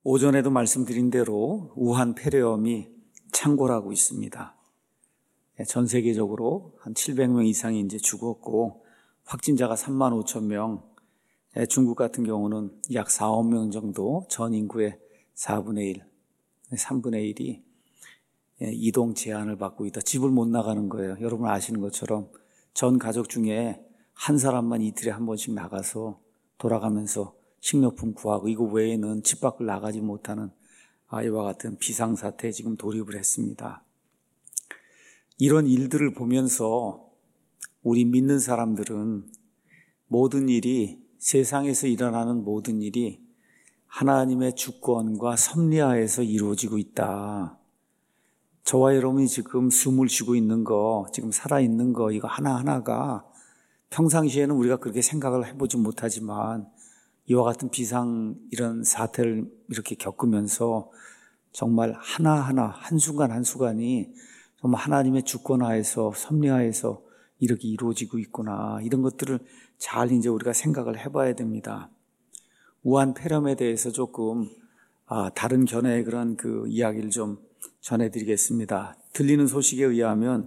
오전에도 말씀드린 대로 우한 폐렴이 창궐하고 있습니다. 전 세계적으로 한 700명 이상이 이제 죽었고 확진자가 3만 5천 명, 중국 같은 경우는 약 4억 명 정도, 전 인구의 4분의 1, 3분의 1이 이동 제한을 받고 있다. 집을 못 나가는 거예요. 여러분 아시는 것처럼 전 가족 중에 한 사람만 이틀에 한 번씩 나가서 돌아가면서 식료품 구하고 이거 외에는 집 밖을 나가지 못하는 이와 같은 비상사태에 지금 돌입을 했습니다. 이런 일들을 보면서 우리 믿는 사람들은 모든 일이, 세상에서 일어나는 모든 일이 하나님의 주권과 섭리하에서 이루어지고 있다. 저와 여러분이 지금 숨을 쉬고 있는 거, 지금 살아있는 거, 이거 하나하나가 평상시에는 우리가 그렇게 생각을 해보지 못하지만 이와 같은 비상 이런 사태를 이렇게 겪으면서 정말 하나하나 한순간 한순간이 정말 하나님의 주권하에서 섭리하에서 이렇게 이루어지고 있구나. 이런 것들을 잘 이제 우리가 생각을 해봐야 됩니다. 우한 폐렴에 대해서 조금 다른 견해의 그런 그 이야기를 좀 전해드리겠습니다. 들리는 소식에 의하면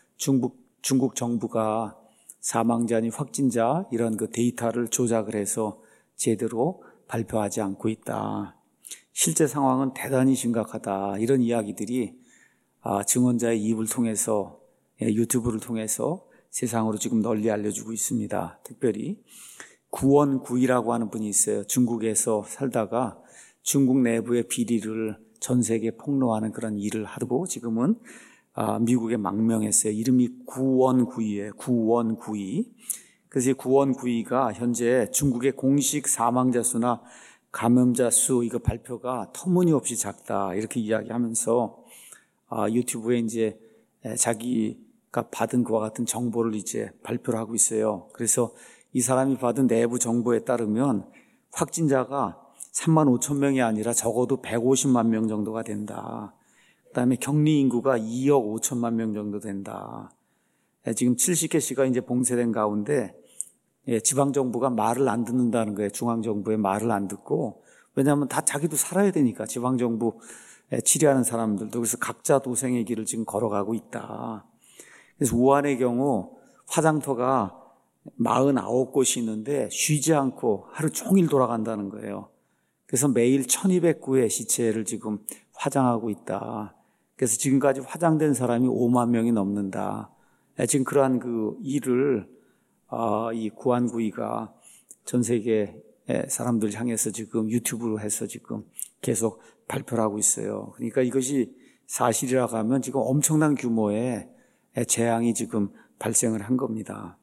중국 정부가 사망자니 확진자 이런 그 데이터를 조작을 해서 제대로 발표하지 않고 있다. 실제 상황은 대단히 심각하다. 이런 이야기들이 증언자의 입을 통해서, 유튜브를 통해서 세상으로 지금 널리 알려주고 있습니다. 특별히 구원구이라고 하는 분이 있어요. 중국에서 살다가 중국 내부의 비리를 전 세계에 폭로하는 그런 일을 하고 지금은 미국에 망명했어요. 이름이 구원구이예요. 구원구이. 그래서 이 구원구이가 현재 중국의 공식 사망자 수나 감염자 수 이거 발표가 터무니없이 작다. 이렇게 이야기하면서 유튜브에 이제 자기가 받은 그와 같은 정보를 이제 발표를 하고 있어요. 그래서 이 사람이 받은 내부 정보에 따르면 확진자가 3만 5천 명이 아니라 적어도 150만 명 정도가 된다. 그다음에 격리 인구가 2억 5천만 명 정도 된다. 지금 70개시가 이제 봉쇄된 가운데 지방정부가 말을 안 듣는다는 거예요. 중앙정부의 말을 안 듣고. 왜냐하면 다 자기도 살아야 되니까 지방정부 치리하는 사람들도. 그래서 각자 도생의 길을 지금 걸어가고 있다. 그래서 우한의 경우 화장터가 49곳이 있는데 쉬지 않고 하루 종일 돌아간다는 거예요. 그래서 매일 1200구의 시체를 지금 화장하고 있다. 그래서 지금까지 화장된 사람이 5만 명이 넘는다. 지금 그러한 그 일을 이 구한구이가 전 세계 사람들 향해서 지금 유튜브로 해서 지금 계속 발표를 하고 있어요. 그러니까 이것이 사실이라고 하면 지금 엄청난 규모의 재앙이 지금 발생을 한 겁니다.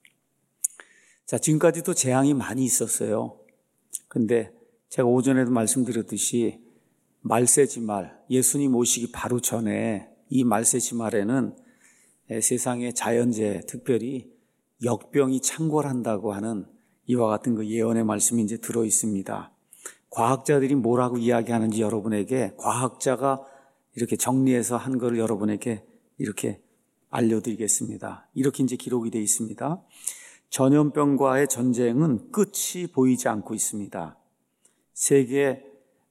자, 지금까지도 재앙이 많이 있었어요. 근데 제가 오전에도 말씀드렸듯이 말세지말, 예수님 오시기 바로 전에 이 말세지말에는 세상의 자연재해, 특별히 역병이 창궐한다고 하는 이와 같은 그 예언의 말씀이 이제 들어 있습니다. 과학자들이 뭐라고 이야기하는지 여러분에게 과학자가 이렇게 정리해서 한 거를 여러분에게 이렇게 알려드리겠습니다. 이렇게 이제 기록이 되어 있습니다. 전염병과의 전쟁은 끝이 보이지 않고 있습니다. 세계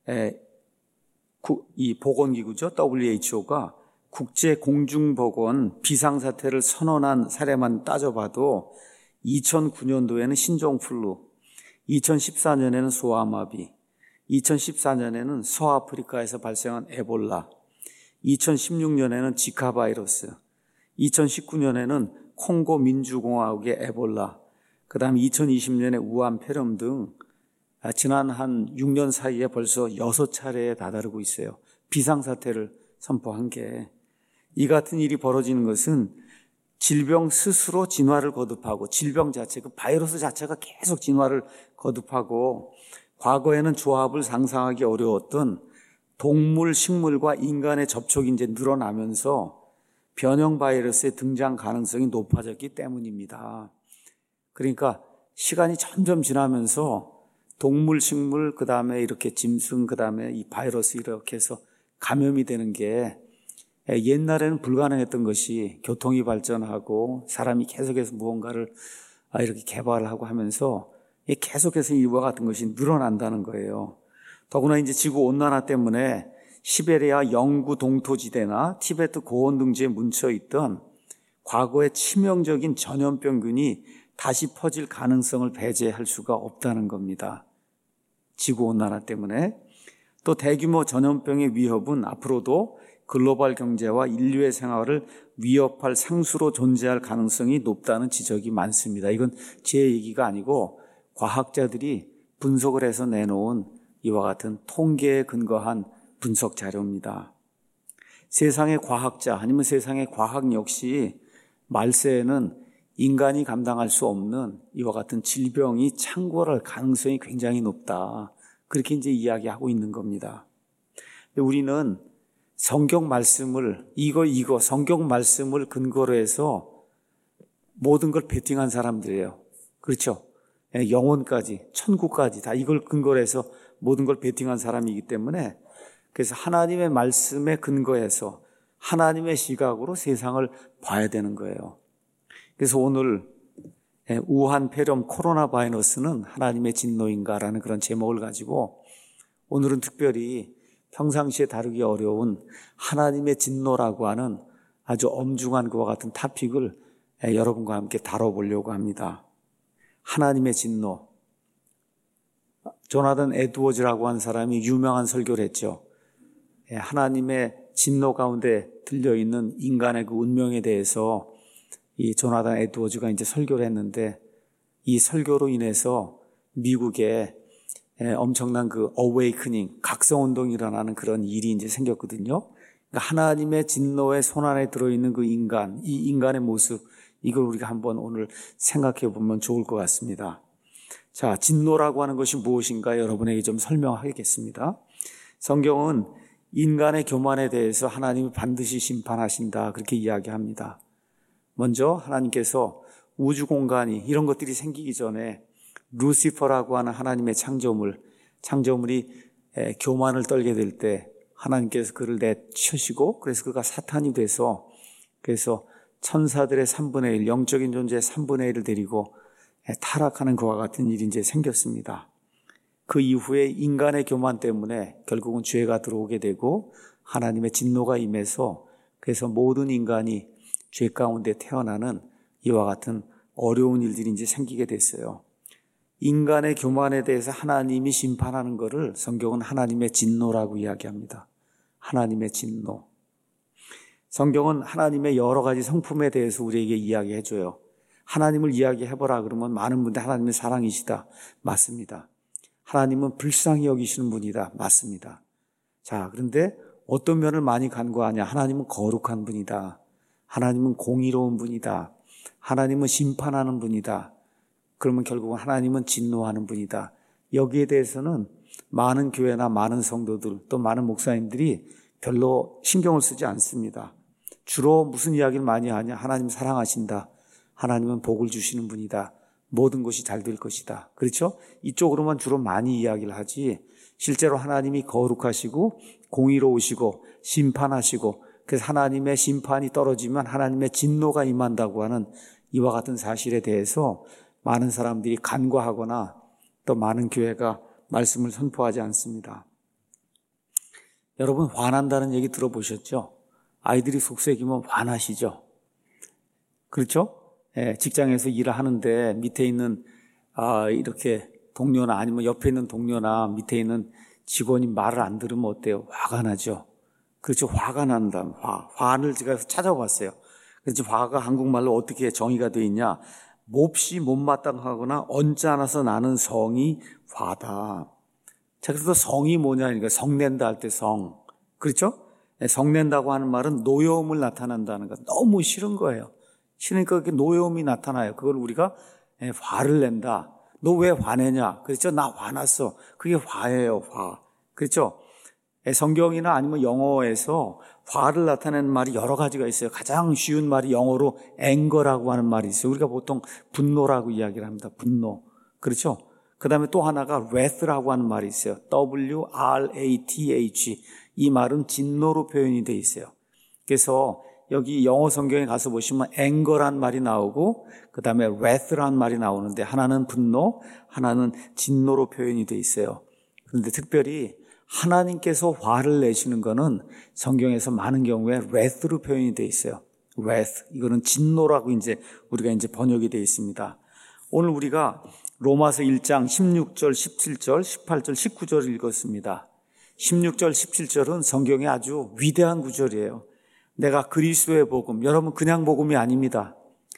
이 보건기구죠. WHO가 국제공중보건 비상사태를 선언한 사례만 따져봐도 2009년도에는 신종플루, 2014년에는 소아마비, 2014년에는 서아프리카에서 발생한 에볼라, 2016년에는 지카 바이러스, 2019년에는 콩고 민주공화국의 에볼라, 그 다음에 2020년에 우한 폐렴 등 지난 한 6년 사이에 벌써 6차례에 다다르고 있어요. 비상사태를 선포한 게. 이 같은 일이 벌어지는 것은 질병 스스로 진화를 거듭하고 질병 자체, 그 바이러스 자체가 계속 진화를 거듭하고 과거에는 조합을 상상하기 어려웠던 동물, 식물과 인간의 접촉이 이제 늘어나면서 변형 바이러스의 등장 가능성이 높아졌기 때문입니다. 그러니까 시간이 점점 지나면서 동물, 식물, 그 다음에 이렇게 짐승, 그 다음에 이 바이러스 이렇게 해서 감염이 되는 게 옛날에는 불가능했던 것이 교통이 발전하고 사람이 계속해서 무언가를 이렇게 개발하고 하면서 계속해서 이와 같은 것이 늘어난다는 거예요. 더구나 이제 지구 온난화 때문에 시베리아 영구 동토지대나 티베트 고원 등지에 뭉쳐 있던 과거의 치명적인 전염병균이 다시 퍼질 가능성을 배제할 수가 없다는 겁니다. 지구 온난화 때문에. 또 대규모 전염병의 위협은 앞으로도 글로벌 경제와 인류의 생활을 위협할 상수로 존재할 가능성이 높다는 지적이 많습니다. 이건 제 얘기가 아니고 과학자들이 분석을 해서 내놓은 이와 같은 통계에 근거한 분석 자료입니다. 세상의 과학자 아니면 세상의 과학 역시 말세에는 인간이 감당할 수 없는 이와 같은 질병이 창궐할 가능성이 굉장히 높다. 그렇게 이제 이야기하고 있는 겁니다. 근데 우리는 성경 말씀을 성경 말씀을 근거로 해서 모든 걸 베팅한 사람들이에요. 그렇죠? 영혼까지, 천국까지 다 이걸 근거로 해서 모든 걸 베팅한 사람이기 때문에 그래서 하나님의 말씀에 근거해서 하나님의 시각으로 세상을 봐야 되는 거예요. 그래서 오늘 우한 폐렴 코로나 바이러스는 하나님의 진노인가라는 그런 제목을 가지고 오늘은 특별히 평상시에 다루기 어려운 하나님의 진노라고 하는 아주 엄중한 그와 같은 토픽을 여러분과 함께 다뤄보려고 합니다. 하나님의 진노. 조나단 에드워즈라고 하는 사람이 유명한 설교를 했죠. 하나님의 진노 가운데 들려있는 인간의 그 운명에 대해서 이 조나단 에드워즈가 이제 설교를 했는데 이 설교로 인해서 미국에 엄청난 그 어웨이크닝, 각성운동이 일어나는 그런 일이 이제 생겼거든요. 그러니까 하나님의 진노의 손안에 들어있는 그 인간, 이 인간의 모습, 이걸 우리가 한번 오늘 생각해 보면 좋을 것 같습니다. 자, 진노라고 하는 것이 무엇인가 여러분에게 좀 설명하겠습니다. 성경은 인간의 교만에 대해서 하나님이 반드시 심판하신다 그렇게 이야기합니다. 먼저 하나님께서 우주 공간이 이런 것들이 생기기 전에 루시퍼라고 하는 하나님의 창조물이 교만을 떨게 될 때 하나님께서 그를 내치시고 그래서 그가 사탄이 돼서 그래서 천사들의 3분의 1, 영적인 존재의 3분의 1을 데리고 타락하는 것과 같은 일이 이제 생겼습니다. 그 이후에 인간의 교만 때문에 결국은 죄가 들어오게 되고 하나님의 진노가 임해서 그래서 모든 인간이 죄 가운데 태어나는 이와 같은 어려운 일들이 이제 생기게 됐어요. 인간의 교만에 대해서 하나님이 심판하는 것을 성경은 하나님의 진노라고 이야기합니다. 하나님의 진노. 성경은 하나님의 여러 가지 성품에 대해서 우리에게 이야기해줘요. 하나님을 이야기해보라 그러면 많은 분들 하나님은 사랑이시다. 맞습니다. 하나님은 불쌍히 여기시는 분이다. 맞습니다. 자, 그런데 어떤 면을 많이 간과하냐. 하나님은 거룩한 분이다. 하나님은 공의로운 분이다. 하나님은 심판하는 분이다. 그러면 결국은 하나님은 진노하는 분이다. 여기에 대해서는 많은 교회나 많은 성도들 또 많은 목사님들이 별로 신경을 쓰지 않습니다. 주로 무슨 이야기를 많이 하냐. 하나님 사랑하신다. 하나님은 복을 주시는 분이다. 모든 것이 잘 될 것이다. 그렇죠? 이쪽으로만 주로 많이 이야기를 하지 실제로 하나님이 거룩하시고 공의로우시고 심판하시고 그래서 하나님의 심판이 떨어지면 하나님의 진노가 임한다고 하는 이와 같은 사실에 대해서 많은 사람들이 간과하거나 또 많은 교회가 말씀을 선포하지 않습니다. 여러분 화난다는 얘기 들어보셨죠? 아이들이 속삭이면 화나시죠? 그렇죠? 직장에서 일을 하는데 밑에 있는 이렇게 동료나 아니면 옆에 있는 동료나 밑에 있는 직원이 말을 안 들으면 어때요? 화가 나죠? 그렇죠? 화가 난다. 화를 제가 찾아봤어요. 그래서 화가 한국말로 어떻게 정의가 되어 있냐? 몹시 못마땅하거나 언짢아서 나는 성이 화다. 자, 그래서 성이 뭐냐니까 성낸다 할 때 성. 그렇죠? 성낸다고 하는 말은 노여움을 나타낸다는 거. 너무 싫은 거예요. 싫으니까 그게 노여움이 나타나요. 그걸 우리가 화를 낸다. 너 왜 화내냐? 그렇죠? 나 화났어. 그게 화예요, 화. 그렇죠? 성경이나 아니면 영어에서 화를 나타내는 말이 여러 가지가 있어요. 가장 쉬운 말이 영어로 앵거라고 하는 말이 있어요. 우리가 보통 분노라고 이야기를 합니다. 분노. 그렇죠? 그 다음에 또 하나가 wrath라고 하는 말이 있어요. W-R-A-T-H. 이 말은 진노로 표현이 되어 있어요. 그래서 여기 영어 성경에 가서 보시면 anger란 말이 나오고 그 다음에 wrath란 말이 나오는데 하나는 분노, 하나는 진노로 표현이 되어 있어요. 그런데 특별히 하나님께서 화를 내시는 것은 성경에서 많은 경우에 wrath로 표현이 되어 있어요. wrath. 이거는 진노라고 우리가 번역이 되어 있습니다. 오늘 우리가 로마서 1장 16절, 17절, 18절, 19절을 읽었습니다. 16절, 17절은 성경의 아주 위대한 구절이에요. 내가 그리스도의 복음, 여러분 그냥 복음이 아닙니다.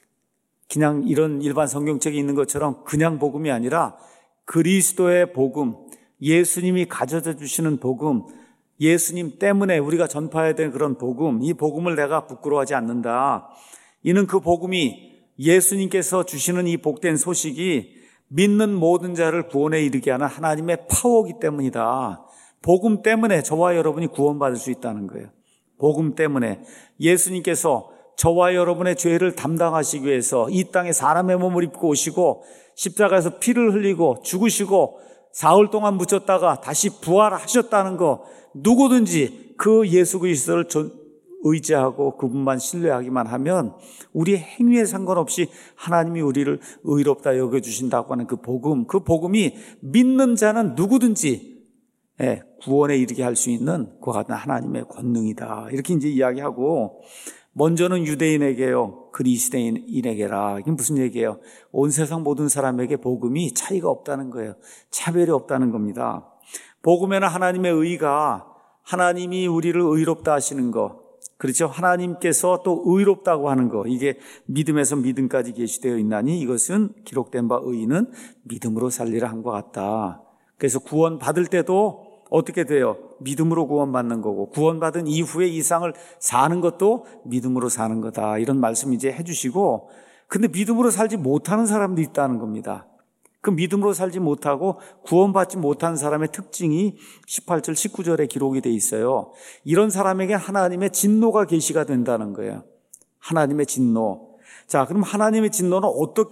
그냥 이런 일반 성경책에 있는 것처럼 그냥 복음이 아니라 그리스도의 복음, 예수님이 가져다 주시는 복음, 예수님 때문에 우리가 전파해야 되는 그런 복음, 이 복음을 내가 부끄러워하지 않는다. 이는 그 복음이 예수님께서 주시는 이 복된 소식이 믿는 모든 자를 구원에 이르게 하는 하나님의 파워이기 때문이다. 복음 때문에 저와 여러분이 구원받을 수 있다는 거예요. 복음 때문에 예수님께서 저와 여러분의 죄를 담당하시기 위해서 이 땅에 사람의 몸을 입고 오시고 십자가에서 피를 흘리고 죽으시고 사흘 동안 묻혔다가 다시 부활하셨다는 거, 누구든지 그 예수 그리스도를 의지하고 그분만 신뢰하기만 하면 우리의 행위에 상관없이 하나님이 우리를 의롭다 여겨주신다고 하는 그 복음이 믿는 자는 누구든지 구원에 이르게 할 수 있는 그와 같은 하나님의 권능이다. 이렇게 이야기하고, 먼저는 유대인에게요, 그리스도인에게라. 이게 무슨 얘기예요? 온 세상 모든 사람에게 복음이 차이가 없다는 거예요. 차별이 없다는 겁니다. 복음에는 하나님의 의가, 하나님이 우리를 의롭다 하시는 거, 그렇죠? 하나님께서 또 의롭다고 하는 거, 이게 믿음에서 믿음까지 계시되어 있나니 이것은 기록된 바 의인은 믿음으로 살리라 한 것 같다. 그래서 구원 받을 때도 어떻게 돼요? 믿음으로 구원받는 거고, 구원받은 이후에 이 세상을 사는 것도 믿음으로 사는 거다. 이런 말씀 해주시고, 근데 믿음으로 살지 못하는 사람도 있다는 겁니다. 그 믿음으로 살지 못하고 구원받지 못한 사람의 특징이 18절, 19절에 기록이 돼 있어요. 이런 사람에게 하나님의 진노가 계시가 된다는 거예요. 하나님의 진노. 자, 그럼 하나님의 진노는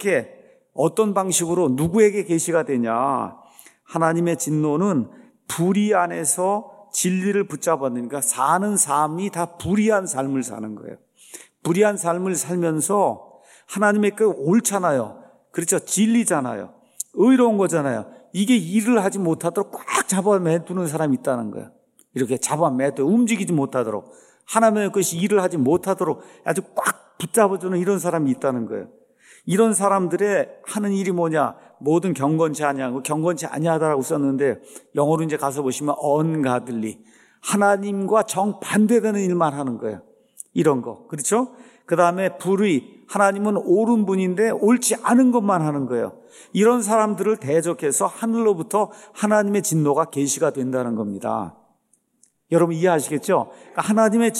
어떤 방식으로 누구에게 계시가 되냐? 하나님의 진노는 불의 안에서 진리를 붙잡았으니까 사는 삶이 다 불의한 삶을 사는 거예요. 불의한 삶을 살면서 하나님의 그 옳잖아요. 그렇죠. 진리잖아요. 의로운 거잖아요. 이게 일을 하지 못하도록 꽉 잡아매두는 사람이 있다는 거예요. 이렇게 잡아매두 움직이지 못하도록, 하나님의 것이 일을 하지 못하도록 아주 꽉 붙잡아주는 이런 사람이 있다는 거예요. 이런 사람들의 하는 일이 뭐냐? 모든 경건치 아니하고 경건치 아니하다라고 썼는데, 영어로 가서 보시면 ungodly, 하나님과 정반대되는 일만 하는 거예요. 이런 거. 그렇죠? 그 다음에 불의, 하나님은 옳은 분인데 옳지 않은 것만 하는 거예요. 이런 사람들을 대적해서 하늘로부터 하나님의 진노가 계시가 된다는 겁니다. 여러분 이해하시겠죠? 그러니까 하나님의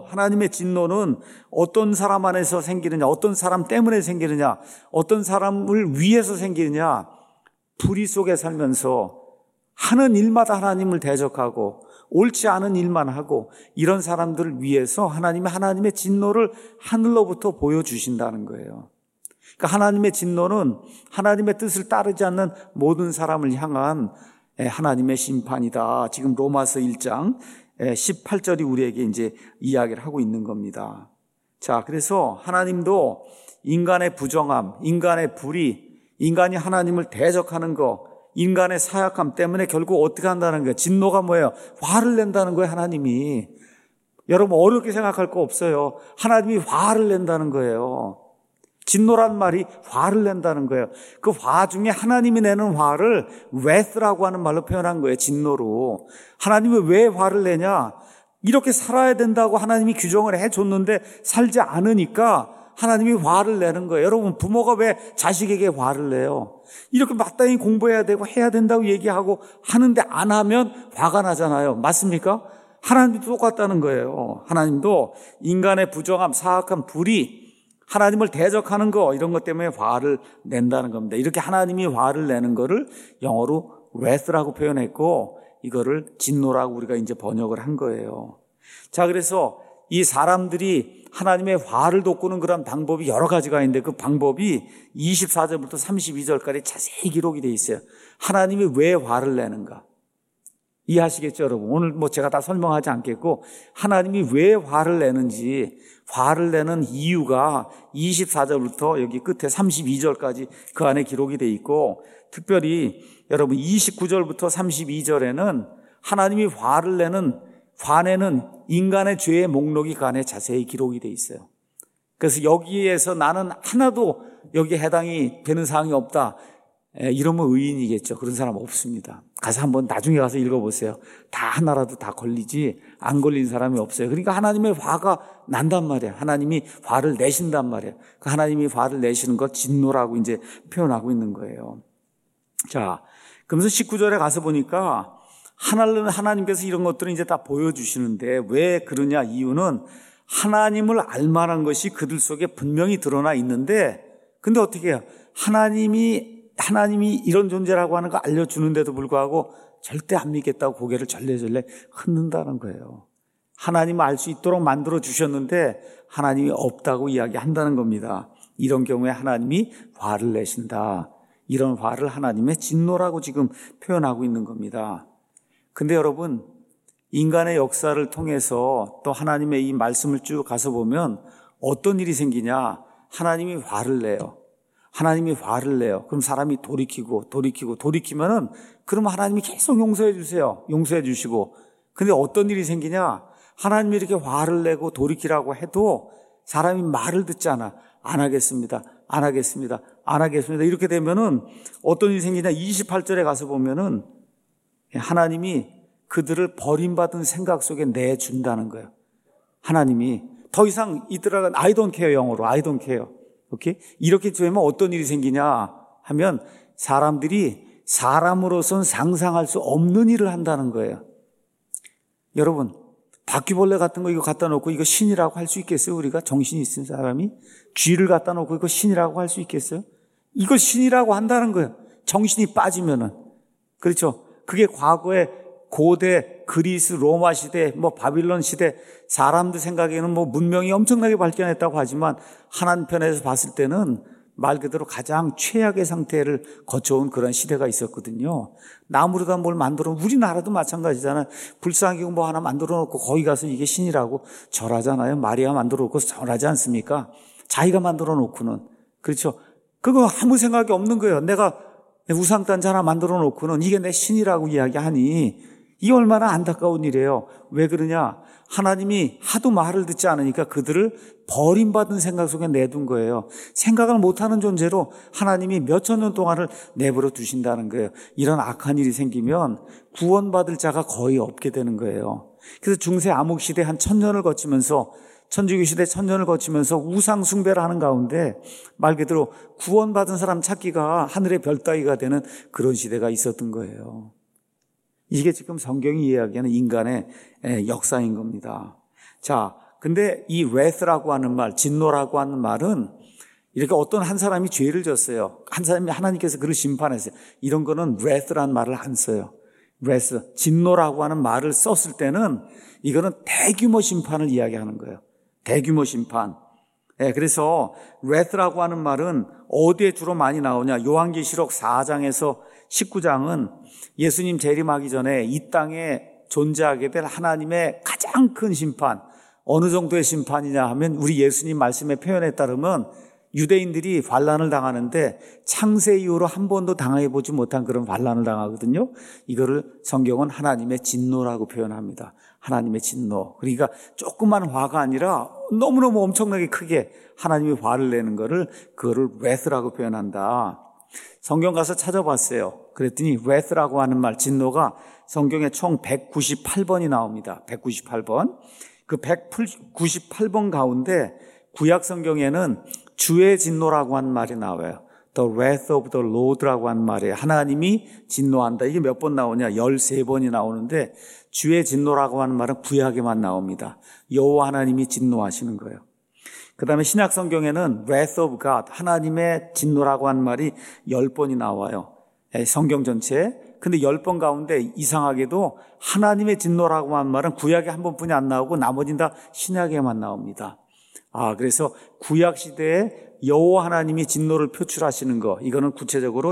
진노는 어떤 사람 안에서 생기느냐, 어떤 사람 때문에 생기느냐, 어떤 사람을 위해서 생기느냐, 불의 속에 살면서 하는 일마다 하나님을 대적하고 옳지 않은 일만 하고, 이런 사람들을 위해서 하나님의 진노를 하늘로부터 보여주신다는 거예요. 그러니까 하나님의 진노는 하나님의 뜻을 따르지 않는 모든 사람을 향한 하나님의 심판이다. 지금 로마서 1장 18절이 우리에게 이야기를 하고 있는 겁니다. 자, 그래서 하나님도 인간의 부정함, 인간의 불의, 인간이 하나님을 대적하는 거, 인간의 사약함 때문에 결국 어떻게 한다는 거예요? 진노가 뭐예요? 화를 낸다는 거예요, 하나님이. 여러분 어렵게 생각할 거 없어요. 하나님이 화를 낸다는 거예요. 진노란 말이 화를 낸다는 거예요. 그 화 중에 하나님이 내는 화를 wrath라고 하는 말로 표현한 거예요. 진노로. 하나님이 왜 화를 내냐? 이렇게 살아야 된다고 하나님이 규정을 해줬는데 살지 않으니까 하나님이 화를 내는 거예요. 여러분 부모가 왜 자식에게 화를 내요? 이렇게 마땅히 공부해야 되고 해야 된다고 얘기하고 하는데 안 하면 화가 나잖아요. 맞습니까? 하나님도 똑같다는 거예요. 하나님도 인간의 부정함, 사악함, 불의, 하나님을 대적하는 거, 이런 것 때문에 화를 낸다는 겁니다. 이렇게 하나님이 화를 내는 거를 영어로 wrath라고 표현했고, 이거를 진노라고 우리가 번역을 한 거예요. 자, 그래서 이 사람들이 하나님의 화를 돋구는 그런 방법이 여러 가지가 있는데, 그 방법이 24절부터 32절까지 자세히 기록이 되어 있어요. 하나님이 왜 화를 내는가? 이해하시겠죠, 여러분? 오늘 제가 다 설명하지 않겠고, 하나님이 왜 화를 내는지, 화를 내는 이유가 24절부터 여기 끝에 32절까지 그 안에 기록이 되어 있고, 특별히 여러분 29절부터 32절에는 하나님이 화내는 인간의 죄의 목록이 그 안에 자세히 기록이 돼 있어요. 그래서 여기에서 나는 하나도 여기에 해당이 되는 사항이 없다, 이러면 의인이겠죠. 그런 사람 없습니다. 가서 한번 나중에 가서 읽어보세요. 다 하나라도 다 걸리지 안 걸린 사람이 없어요. 그러니까 하나님의 화가 난단 말이에요. 하나님이 화를 내신단 말이에요. 그 하나님이 화를 내시는 걸 진노라고 이제 표현하고 있는 거예요. 자, 그러면서 19절에 가서 보니까 하나님께서 이런 것들을 이제 다 보여주시는데 왜 그러냐, 이유는 하나님을 알만한 것이 그들 속에 분명히 드러나 있는데, 근데 어떻게 해요? 하나님이 이런 존재라고 하는 거 알려주는데도 불구하고 절대 안 믿겠다고 고개를 절레절레 흔든다는 거예요. 하나님을 알 수 있도록 만들어 주셨는데 하나님이 없다고 이야기한다는 겁니다. 이런 경우에 하나님이 화를 내신다. 이런 화를 하나님의 진노라고 지금 표현하고 있는 겁니다. 근데 여러분, 인간의 역사를 통해서 또 하나님의 이 말씀을 쭉 가서 보면 어떤 일이 생기냐? 하나님이 화를 내요. 하나님이 화를 내요. 그럼 사람이 돌이키면은 그럼 하나님이 계속 용서해 주세요. 용서해 주시고. 근데 어떤 일이 생기냐? 하나님이 이렇게 화를 내고 돌이키라고 해도 사람이 말을 듣지 않아. 안 하겠습니다. 이렇게 되면은 어떤 일이 생기냐? 28절에 가서 보면은 하나님이 그들을 버림받은 생각 속에 내준다는 거예요. 하나님이 더 이상 이들은 I don't care, 영어로 I don't care. 오케이? 이렇게 되면 어떤 일이 생기냐 하면 사람들이 사람으로선 상상할 수 없는 일을 한다는 거예요. 여러분, 바퀴벌레 같은 거 이거 갖다 놓고 이거 신이라고 할 수 있겠어요? 우리가 정신이 있는 사람이 쥐를 갖다 놓고 이거 신이라고 할 수 있겠어요? 이걸 신이라고 한다는 거예요. 정신이 빠지면은. 그렇죠? 그게 과거에 고대 그리스, 로마 시대, 바빌론 시대 사람들 생각에는 문명이 엄청나게 발전했다고 하지만 한편에서 봤을 때는 말 그대로 가장 최악의 상태를 거쳐온 그런 시대가 있었거든요. 나무로다 뭘 만들어, 우리나라도 마찬가지잖아요. 불쌍하게 하나 만들어 놓고 거기 가서 이게 신이라고 절하잖아요. 마리아 만들어 놓고 절하지 않습니까? 자기가 만들어 놓고는. 그렇죠? 그거 아무 생각이 없는 거예요. 내가 우상단지 하나 만들어 놓고는 이게 내 신이라고 이야기하니 이게 얼마나 안타까운 일이에요. 왜 그러냐? 하나님이 하도 말을 듣지 않으니까 그들을 버림받은 생각 속에 내둔 거예요. 생각을 못하는 존재로 하나님이 몇천 년 동안을 내버려 두신다는 거예요. 이런 악한 일이 생기면 구원받을 자가 거의 없게 되는 거예요. 그래서 중세 암흑시대 한 1000년을 거치면서, 천주교 시대 1000년을 거치면서 우상 숭배를 하는 가운데 말 그대로 구원받은 사람 찾기가 하늘의 별 따기가 되는 그런 시대가 있었던 거예요. 이게 지금 성경이 이야기하는 인간의 역사인 겁니다. 자, 근데 이 wrath라고 하는 말, 진노라고 하는 말은 이렇게 어떤 한 사람이 죄를 졌어요. 한 사람이 하나님께서 그를 심판했어요. 이런 거는 wrath라는 말을 안 써요. wrath, 진노라고 하는 말을 썼을 때는 이거는 대규모 심판을 이야기하는 거예요. 대규모 심판. 그래서 wrath라고 하는 말은 어디에 주로 많이 나오냐? 요한계시록 4장에서 19장은 예수님 재림하기 전에 이 땅에 존재하게 될 하나님의 가장 큰 심판, 어느 정도의 심판이냐 하면 우리 예수님 말씀의 표현에 따르면 유대인들이 환난을 당하는데 창세 이후로 한 번도 당해보지 못한 그런 환난을 당하거든요. 이거를 성경은 하나님의 진노라고 표현합니다. 하나님의 진노. 그러니까 조그만 화가 아니라 너무너무 엄청나게 크게 하나님이 화를 내는 거를 그거를 wrath라고 표현한다. 성경 가서 찾아봤어요. 그랬더니 wrath라고 하는 말, 진노가 성경에 총 198번이 나옵니다. 198번. 그 198번 가운데 구약 성경에는 주의 진노라고 하는 말이 나와요. The wrath of the Lord라고 하는 말이에요. 하나님이 진노한다. 이게 몇 번 나오냐? 13번이 나오는데 주의 진노라고 하는 말은 구약에만 나옵니다. 여호와 하나님이 진노하시는 거예요. 그 다음에 신약 성경에는 wrath of God, 하나님의 진노라고 하는 말이 10번이 나와요. 성경 전체에. 근데 10번 가운데 이상하게도 하나님의 진노라고 하는 말은 구약에 한 번뿐이 안 나오고 나머지는 다 신약에만 나옵니다. 그래서 구약 시대에 여호와 하나님이 진노를 표출하시는 거, 이거는 구체적으로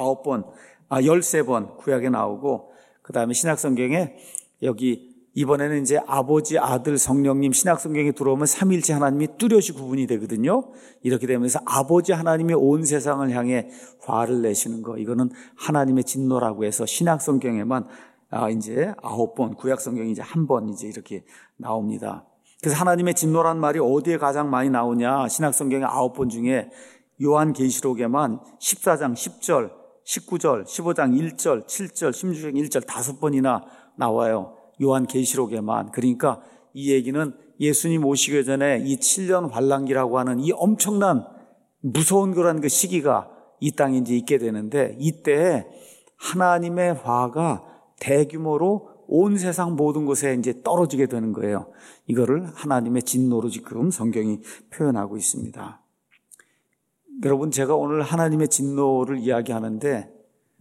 13번 구약에 나오고, 그 다음에 신약 성경에 여기 이번에는 이제 아버지, 아들, 성령님 신약 성경에 들어오면 삼위일체 하나님이 뚜렷이 구분이 되거든요. 이렇게 되면서 아버지 하나님이 온 세상을 향해 화를 내시는 거, 이거는 하나님의 진노라고 해서 신약 성경에만 이제 9번, 구약 성경이 이제 한 번 이제 이렇게 나옵니다. 그래서 하나님의 진노란 말이 어디에 가장 많이 나오냐? 신약 성경의 9번 중에 요한계시록에만 14장 10절, 19절, 15장 1절, 7절, 16장 1절 5번이나 나와요. 요한계시록에만. 그러니까 이 얘기는 예수님 오시기 전에 이 7년 환란기라고 하는 이 엄청난 무서운 그런 그 시기가 이 땅에 이제 있게 되는데, 이때 하나님의 화가 대규모로 온 세상 모든 곳에 이제 떨어지게 되는 거예요. 이거를 하나님의 진노로 지금 성경이 표현하고 있습니다. 여러분, 제가 오늘 하나님의 진노를 이야기하는데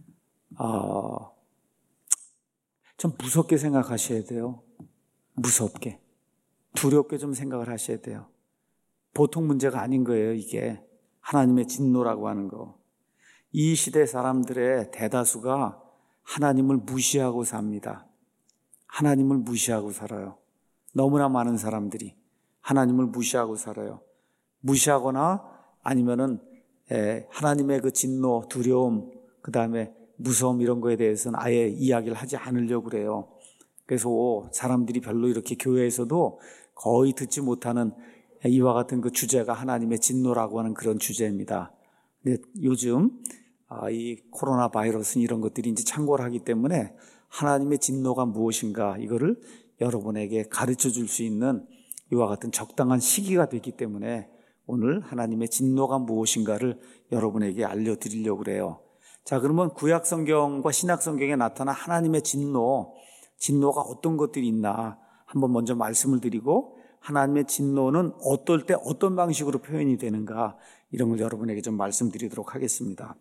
좀 무섭게 생각하셔야 돼요. 무섭게, 두렵게 좀 생각을 하셔야 돼요. 보통 문제가 아닌 거예요. 이게 하나님의 진노라고 하는 거. 이 시대 사람들의 대다수가 하나님을 무시하고 삽니다. 하나님을 무시하고 살아요. 너무나 많은 사람들이 하나님을 무시하고 살아요. 무시하거나 아니면은 하나님의 그 진노, 두려움, 그 다음에 무서움 이런 거에 대해서는 아예 이야기를 하지 않으려고 그래요. 그래서 사람들이 별로 이렇게 교회에서도 거의 듣지 못하는 이와 같은 그 주제가 하나님의 진노라고 하는 그런 주제입니다. 근데 요즘 이 코로나 바이러스는 이런 것들이 이제 창궐 하기 때문에 하나님의 진노가 무엇인가 이거를 여러분에게 가르쳐 줄 수 있는 이와 같은 적당한 시기가 되기 때문에 오늘 하나님의 진노가 무엇인가를 여러분에게 알려드리려고 그래요. 자, 그러면 구약 성경과 신약 성경에 나타난 하나님의 진노가 어떤 것들이 있나 한번 먼저 말씀을 드리고, 하나님의 진노는 어떨 때 어떤 방식으로 표현이 되는가 이런 걸 여러분에게 좀 말씀드리도록 하겠습니다.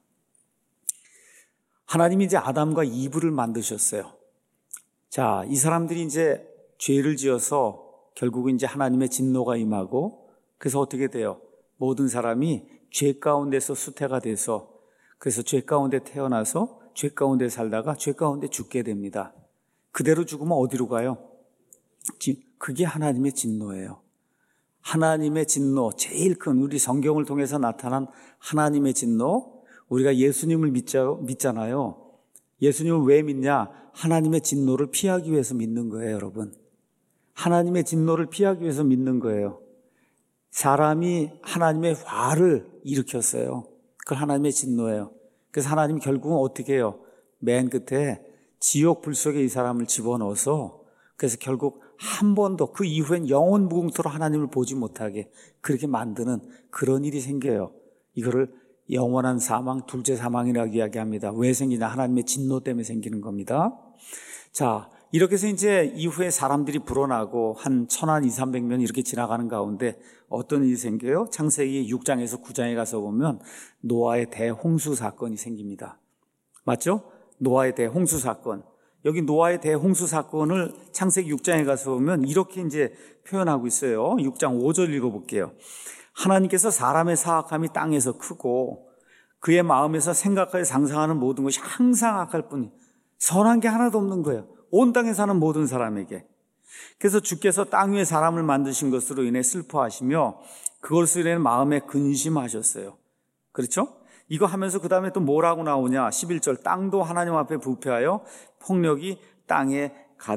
하나님이 이제 아담과 이브를 만드셨어요. 자, 이 사람들이 이제 죄를 지어서 결국은 이제 하나님의 진노가 임하고, 그래서 어떻게 돼요? 모든 사람이 죄 가운데서 수태가 돼서, 그래서 죄 가운데 태어나서 죄 가운데 살다가 죄 가운데 죽게 됩니다. 그대로 죽으면 어디로 가요? 그게 하나님의 진노예요. 하나님의 진노, 제일 큰 우리 성경을 통해서 나타난 하나님의 진노, 우리가 예수님을 믿잖아요. 예수님을 왜 믿냐? 하나님의 진노를 피하기 위해서 믿는 거예요, 여러분. 하나님의 진노를 피하기 위해서 믿는 거예요. 사람이 하나님의 화를 일으켰어요. 그걸 하나님의 진노예요. 그래서 하나님이 결국은 어떻게 해요? 맨 끝에 지옥 불 속에 이 사람을 집어넣어서, 그래서 결국 한 번도 그 이후엔 영원 무궁토로 하나님을 보지 못하게 그렇게 만드는 그런 일이 생겨요. 이거를 영원한 사망, 둘째 사망이라고 이야기합니다. 왜 생기냐? 하나님의 진노 때문에 생기는 겁니다. 자, 이렇게 해서 이제 이후에 사람들이 불어나고 한 1200년 이렇게 지나가는 가운데 어떤 일이 생겨요? 창세기 6장에서 9장에 가서 보면 노아의 대홍수 사건이 생깁니다. 맞죠? 노아의 대홍수 사건. 여기 노아의 대홍수 사건을 창세기 6장에 가서 보면 이렇게 이제 표현하고 있어요. 6장 5절 읽어볼게요. 하나님께서 사람의 사악함이 땅에서 크고 그의 마음에서 생각하여 상상하는 모든 것이 항상 악할 뿐이, 선한 게 하나도 없는 거예요. 온 땅에 사는 모든 사람에게. 그래서 주께서 땅 위에 사람을 만드신 것으로 인해 슬퍼하시며 그것으로 인해 마음에 근심하셨어요. 그렇죠? 이거 하면서 그 다음에 또 뭐라고 나오냐? 11절, 땅도 하나님 앞에 부패하여 폭력이 땅에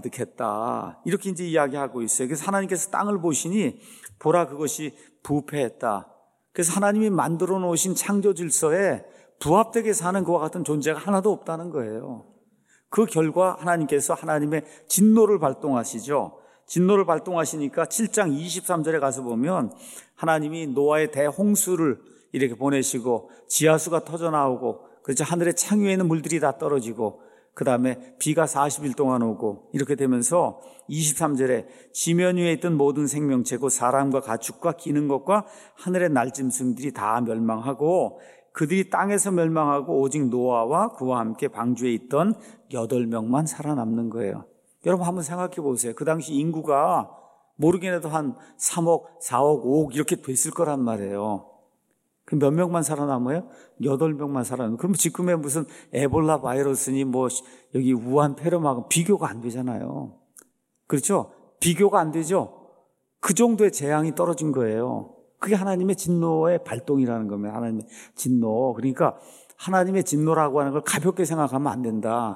가득했다. 이렇게 이제 이야기하고 있어요. 그래서 하나님께서 땅을 보시니 보라 그것이 부패했다. 그래서 하나님이 만들어 놓으신 창조 질서에 부합되게 사는 그와 같은 존재가 하나도 없다는 거예요. 그 결과 하나님께서 하나님의 진노를 발동하시죠. 진노를 발동하시니까 7장 23절에 가서 보면 하나님이 노아의 대홍수를 이렇게 보내시고 지하수가 터져나오고, 그렇죠, 하늘의 창 위에 있는 물들이 다 떨어지고, 그 다음에 비가 40일 동안 오고, 이렇게 되면서 23절에 지면 위에 있던 모든 생명체 곧 사람과 가축과 기는 것과 하늘의 날짐승들이 다 멸망하고 그들이 땅에서 멸망하고 오직 노아와 그와 함께 방주에 있던 8명만 살아남는 거예요. 여러분 한번 생각해 보세요. 그 당시 인구가 모르긴 해도 한 3억, 4억, 5억 이렇게 됐을 거란 말이에요. 그 몇 명만 살아남아요? 8명만 살아남아요. 그럼 지금의 무슨 에볼라 바이러스니 뭐 여기 우한 폐렴하고 비교가 안 되잖아요. 그렇죠? 비교가 안 되죠? 그 정도의 재앙이 떨어진 거예요. 그게 하나님의 진노의 발동이라는 겁니다. 하나님의 진노. 그러니까 하나님의 진노라고 하는 걸 가볍게 생각하면 안 된다.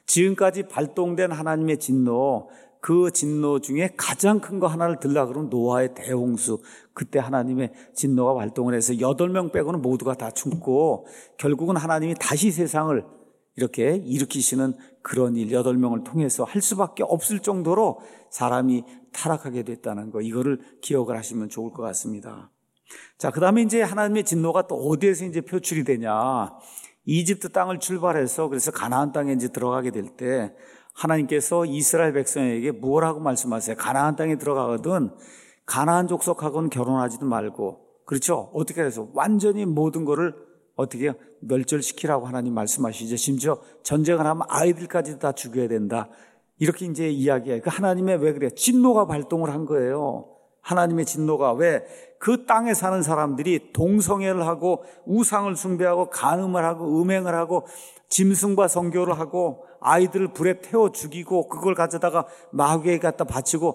지금까지 발동된 하나님의 진노, 그 진노 중에 가장 큰 거 하나를 들라 그러면 노아의 대홍수. 그때 하나님의 진노가 발동을 해서 8명 빼고는 모두가 다 죽고 결국은 하나님이 다시 세상을 이렇게 일으키시는 그런 일 8명을 통해서 할 수밖에 없을 정도로 사람이 타락하게 됐다는 거, 이거를 기억을 하시면 좋을 것 같습니다. 자, 그 다음에 이제 하나님의 진노가 또 어디에서 이제 표출이 되냐. 이집트 땅을 출발해서 그래서 가나안 땅에 이제 들어가게 될 때 하나님께서 이스라엘 백성에게 뭐라고 말씀하세요? 가나안 땅에 들어가거든 가나안 족속하고는 결혼하지도 말고, 그렇죠? 어떻게 해서 완전히 모든 거를 어떻게 멸절시키라고 하나님 말씀하시죠. 심지어 전쟁을 하면 아이들까지 다 죽여야 된다. 이렇게 이제 이야기해요. 그 하나님의 왜 그래요? 진노가 발동을 한 거예요. 하나님의 진노가 왜 그 땅에 사는 사람들이 동성애를 하고 우상을 숭배하고 간음을 하고 음행을 하고 짐승과 성교를 하고 아이들을 불에 태워 죽이고 그걸 가져다가 마귀에게 갖다 바치고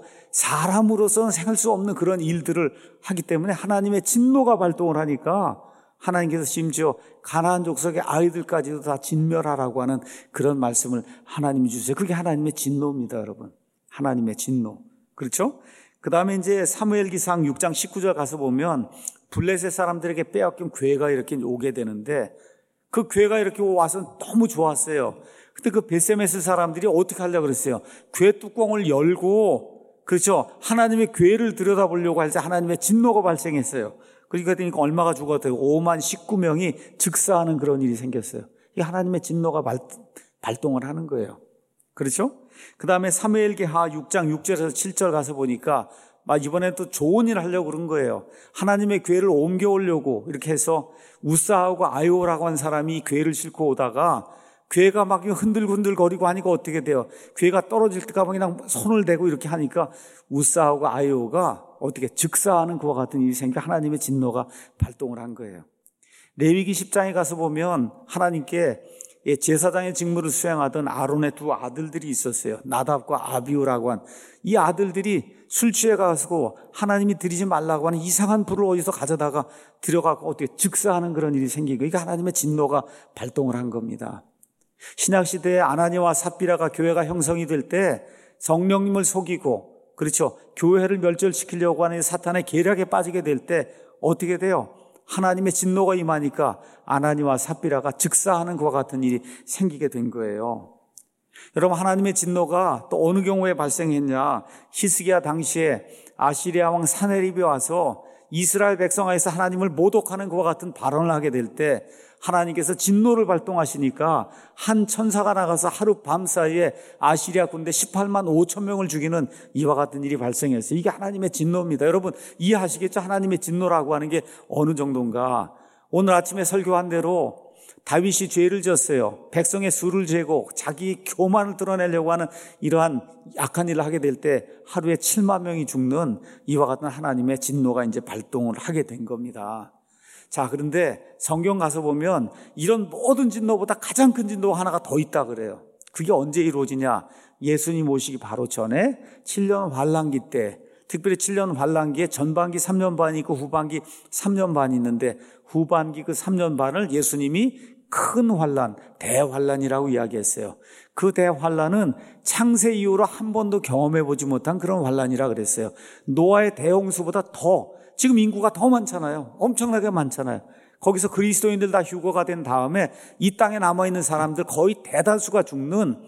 사람으로서는 생할 수 없는 그런 일들을 하기 때문에 하나님의 진노가 발동을 하니까 하나님께서 심지어 가나안 족속의 아이들까지도 다 진멸하라고 하는 그런 말씀을 하나님이 주세요. 그게 하나님의 진노입니다, 여러분. 하나님의 진노. 그렇죠? 그 다음에 이제 사무엘기상 6장 19절 가서 보면 블레셋 사람들에게 빼앗긴 괴가 이렇게 오게 되는데 그 괴가 이렇게 와서 너무 좋았어요. 근데 그 베세메스 사람들이 어떻게 하려고 그랬어요? 괴 뚜껑을 열고, 그렇죠? 하나님의 괴를 들여다보려고 할 때 하나님의 진노가 발생했어요. 그러니까 얼마가 죽었대요? 5만 19명이 즉사하는 그런 일이 생겼어요. 이게 하나님의 진노가 발동을 하는 거예요. 그렇죠? 그 다음에 사무엘기하 6장 6절에서 7절 가서 보니까 이번에 또 좋은 일 하려고 그런 거예요. 하나님의 괴를 옮겨오려고 이렇게 해서 우사하고 아이오라고 한 사람이 괴를 싣고 오다가 괴가 막 흔들흔들거리고 하니까 어떻게 돼요? 괴가 떨어질 때가 그냥 손을 대고 이렇게 하니까 우사하고 아이오가 어떻게 즉사하는 그와 같은 일이 생겨 하나님의 진노가 발동을 한 거예요. 레위기 10장에 가서 보면 하나님께 제사장의 직무를 수행하던 아론의 두 아들들이 있었어요. 나답과 아비후라고 한 이 아들들이 술 취해 가지고 하나님이 드리지 말라고 하는 이상한 불을 어디서 가져다가 들여가고 어떻게 즉사하는 그런 일이 생기고 이게 하나님의 진노가 발동을 한 겁니다. 신약시대에 아나니와 삽비라가 교회가 형성이 될 때 성령님을 속이고, 그렇죠, 교회를 멸절시키려고 하는 사탄의 계략에 빠지게 될 때 어떻게 돼요? 하나님의 진노가 임하니까 아나니와 삽비라가 즉사하는 것과 같은 일이 생기게 된 거예요. 여러분, 하나님의 진노가 또 어느 경우에 발생했냐? 히스기야 당시에 아시리아 왕 사네립이 와서 이스라엘 백성에서 하나님을 모독하는 것과 같은 발언을 하게 될 때 하나님께서 진노를 발동하시니까 한 천사가 나가서 하루 밤 사이에 아시리아 군대 18만 5천 명을 죽이는 이와 같은 일이 발생했어요. 이게 하나님의 진노입니다. 여러분 이해하시겠죠? 하나님의 진노라고 하는 게 어느 정도인가? 오늘 아침에 설교한 대로 다윗이 죄를 졌어요. 백성의 수를 재고 자기 교만을 드러내려고 하는 이러한 약한 일을 하게 될 때 하루에 7만 명이 죽는 이와 같은 하나님의 진노가 이제 발동을 하게 된 겁니다. 자, 그런데 성경 가서 보면 이런 모든 진노보다 가장 큰 진노가 하나가 더 있다 그래요. 그게 언제 이루어지냐? 예수님 오시기 바로 전에 7년 환란기 때, 특별히 7년 환란기에 전반기 3년 반이 있고 후반기 3년 반이 있는데 후반기 그 3년 반을 예수님이 큰 환란, 대환란이라고 이야기했어요. 그 대환란은 창세 이후로 한 번도 경험해보지 못한 그런 환란이라 그랬어요. 노아의 대홍수보다 더, 지금 인구가 더 많잖아요. 엄청나게 많잖아요. 거기서 그리스도인들 다 휴거가 된 다음에 이 땅에 남아있는 사람들 거의 대다수가 죽는,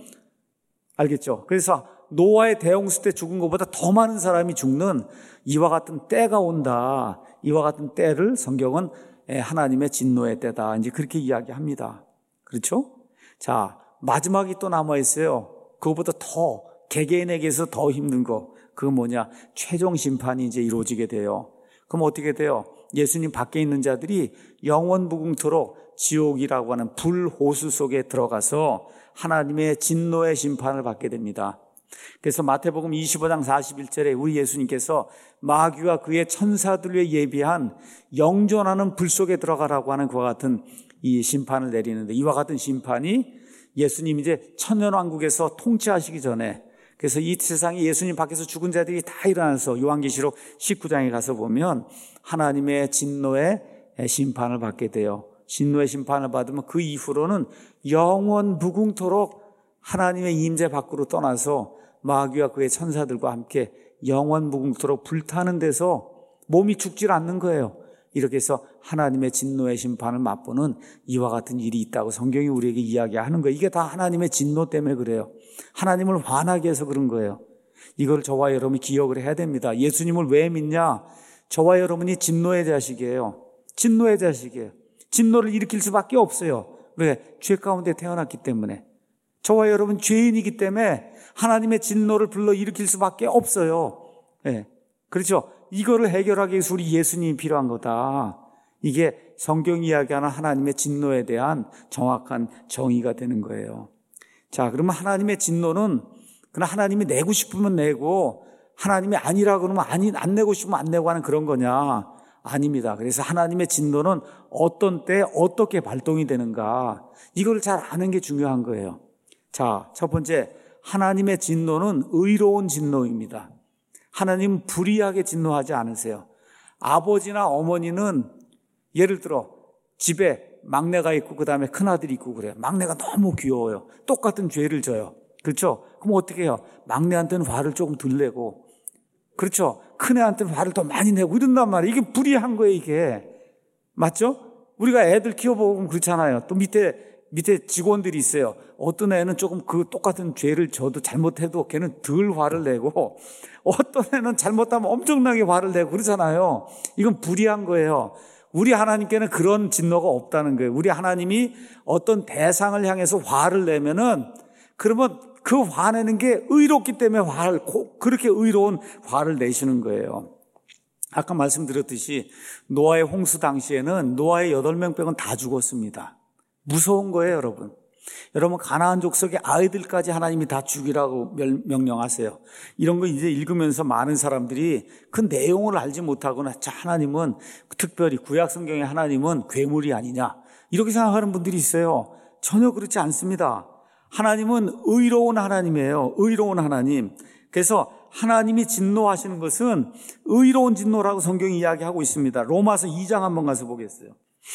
알겠죠? 그래서 노아의 대홍수 때 죽은 것보다 더 많은 사람이 죽는 이와 같은 때가 온다. 이와 같은 때를 성경은 하나님의 진노의 때다. 이제 그렇게 이야기합니다. 그렇죠? 자, 마지막이 또 남아있어요. 그것보다 더, 개개인에게서 더 힘든 거. 그건 뭐냐? 최종 심판이 이제 이루어지게 돼요. 그럼 어떻게 돼요? 예수님 밖에 있는 자들이 영원 무궁토록 지옥이라고 하는 불호수 속에 들어가서 하나님의 진노의 심판을 받게 됩니다. 그래서 마태복음 25장 41절에 우리 예수님께서 마귀와 그의 천사들 위해 예비한 영존하는 불 속에 들어가라고 하는 그와 같은 이 심판을 내리는데, 이와 같은 심판이 예수님이 이제 천년왕국에서 통치하시기 전에, 그래서 이 세상에 예수님 밖에서 죽은 자들이 다 일어나서 요한계시록 19장에 가서 보면 하나님의 진노의 심판을 받게 돼요. 진노의 심판을 받으면 그 이후로는 영원 무궁토록 하나님의 임재 밖으로 떠나서 마귀와 그의 천사들과 함께 영원 무궁토록 불타는 데서 몸이 죽질 않는 거예요. 이렇게 해서 하나님의 진노의 심판을 맛보는 이와 같은 일이 있다고 성경이 우리에게 이야기하는 거예요. 이게 다 하나님의 진노 때문에 그래요. 하나님을 화나게 해서 그런 거예요. 이걸 저와 여러분이 기억을 해야 됩니다. 예수님을 왜 믿냐? 저와 여러분이 진노의 자식이에요. 진노의 자식이에요. 진노를 일으킬 수밖에 없어요. 왜? 죄 가운데 태어났기 때문에. 저와 여러분 죄인이기 때문에 하나님의 진노를 불러 일으킬 수밖에 없어요. 네. 그렇죠? 이거를 해결하기 위해서 우리 예수님이 필요한 거다. 이게 성경이 이야기하는 하나님의 진노에 대한 정확한 정의가 되는 거예요. 자, 그러면 하나님의 진노는 그냥 하나님이 내고 싶으면 내고 하나님이 아니라 그러면 안 내고 싶으면 안 내고 하는 그런 거냐? 아닙니다. 그래서 하나님의 진노는 어떤 때 어떻게 발동이 되는가? 이걸 잘 아는 게 중요한 거예요. 자, 첫 번째, 하나님의 진노는 의로운 진노입니다. 하나님은 불의하게 진노하지 않으세요. 아버지나 어머니는 예를 들어 집에 막내가 있고 그 다음에 큰아들이 있고 그래요. 막내가 너무 귀여워요. 똑같은 죄를 져요. 그렇죠? 그럼 어떻게 해요? 막내한테는 화를 조금 덜 내고, 그렇죠? 큰애한테는 화를 더 많이 내고 이런단 말이에요. 이게 불의한 거예요, 이게. 맞죠? 우리가 애들 키워보면 그렇잖아요. 또 밑에 직원들이 있어요. 어떤 애는 조금 그 똑같은 죄를 져도 잘못해도 걔는 덜 화를 내고, 어떤 애는 잘못하면 엄청나게 화를 내고 그러잖아요. 이건 불의한 거예요. 우리 하나님께는 그런 진노가 없다는 거예요. 우리 하나님이 어떤 대상을 향해서 화를 내면은, 그러면 그 화내는 게 의롭기 때문에 그렇게 의로운 화를 내시는 거예요. 아까 말씀드렸듯이 노아의 홍수 당시에는 노아의 8명 빼고는 다 죽었습니다. 무서운 거예요, 여러분. 여러분, 가나안 족속의 아이들까지 하나님이 다 죽이라고 명령하세요. 이런 거 이제 읽으면서 많은 사람들이 그 내용을 알지 못하거나, 자, 하나님은 특별히 구약 성경의 하나님은 괴물이 아니냐, 이렇게 생각하는 분들이 있어요. 전혀 그렇지 않습니다. 하나님은 의로운 하나님이에요. 의로운 하나님. 그래서 하나님이 진노하시는 것은 의로운 진노라고 성경이 이야기하고 있습니다. 로마서 2장 한번 가서 보겠어요.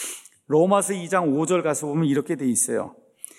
로마서 2장 5절 가서 보면 이렇게 돼 있어요.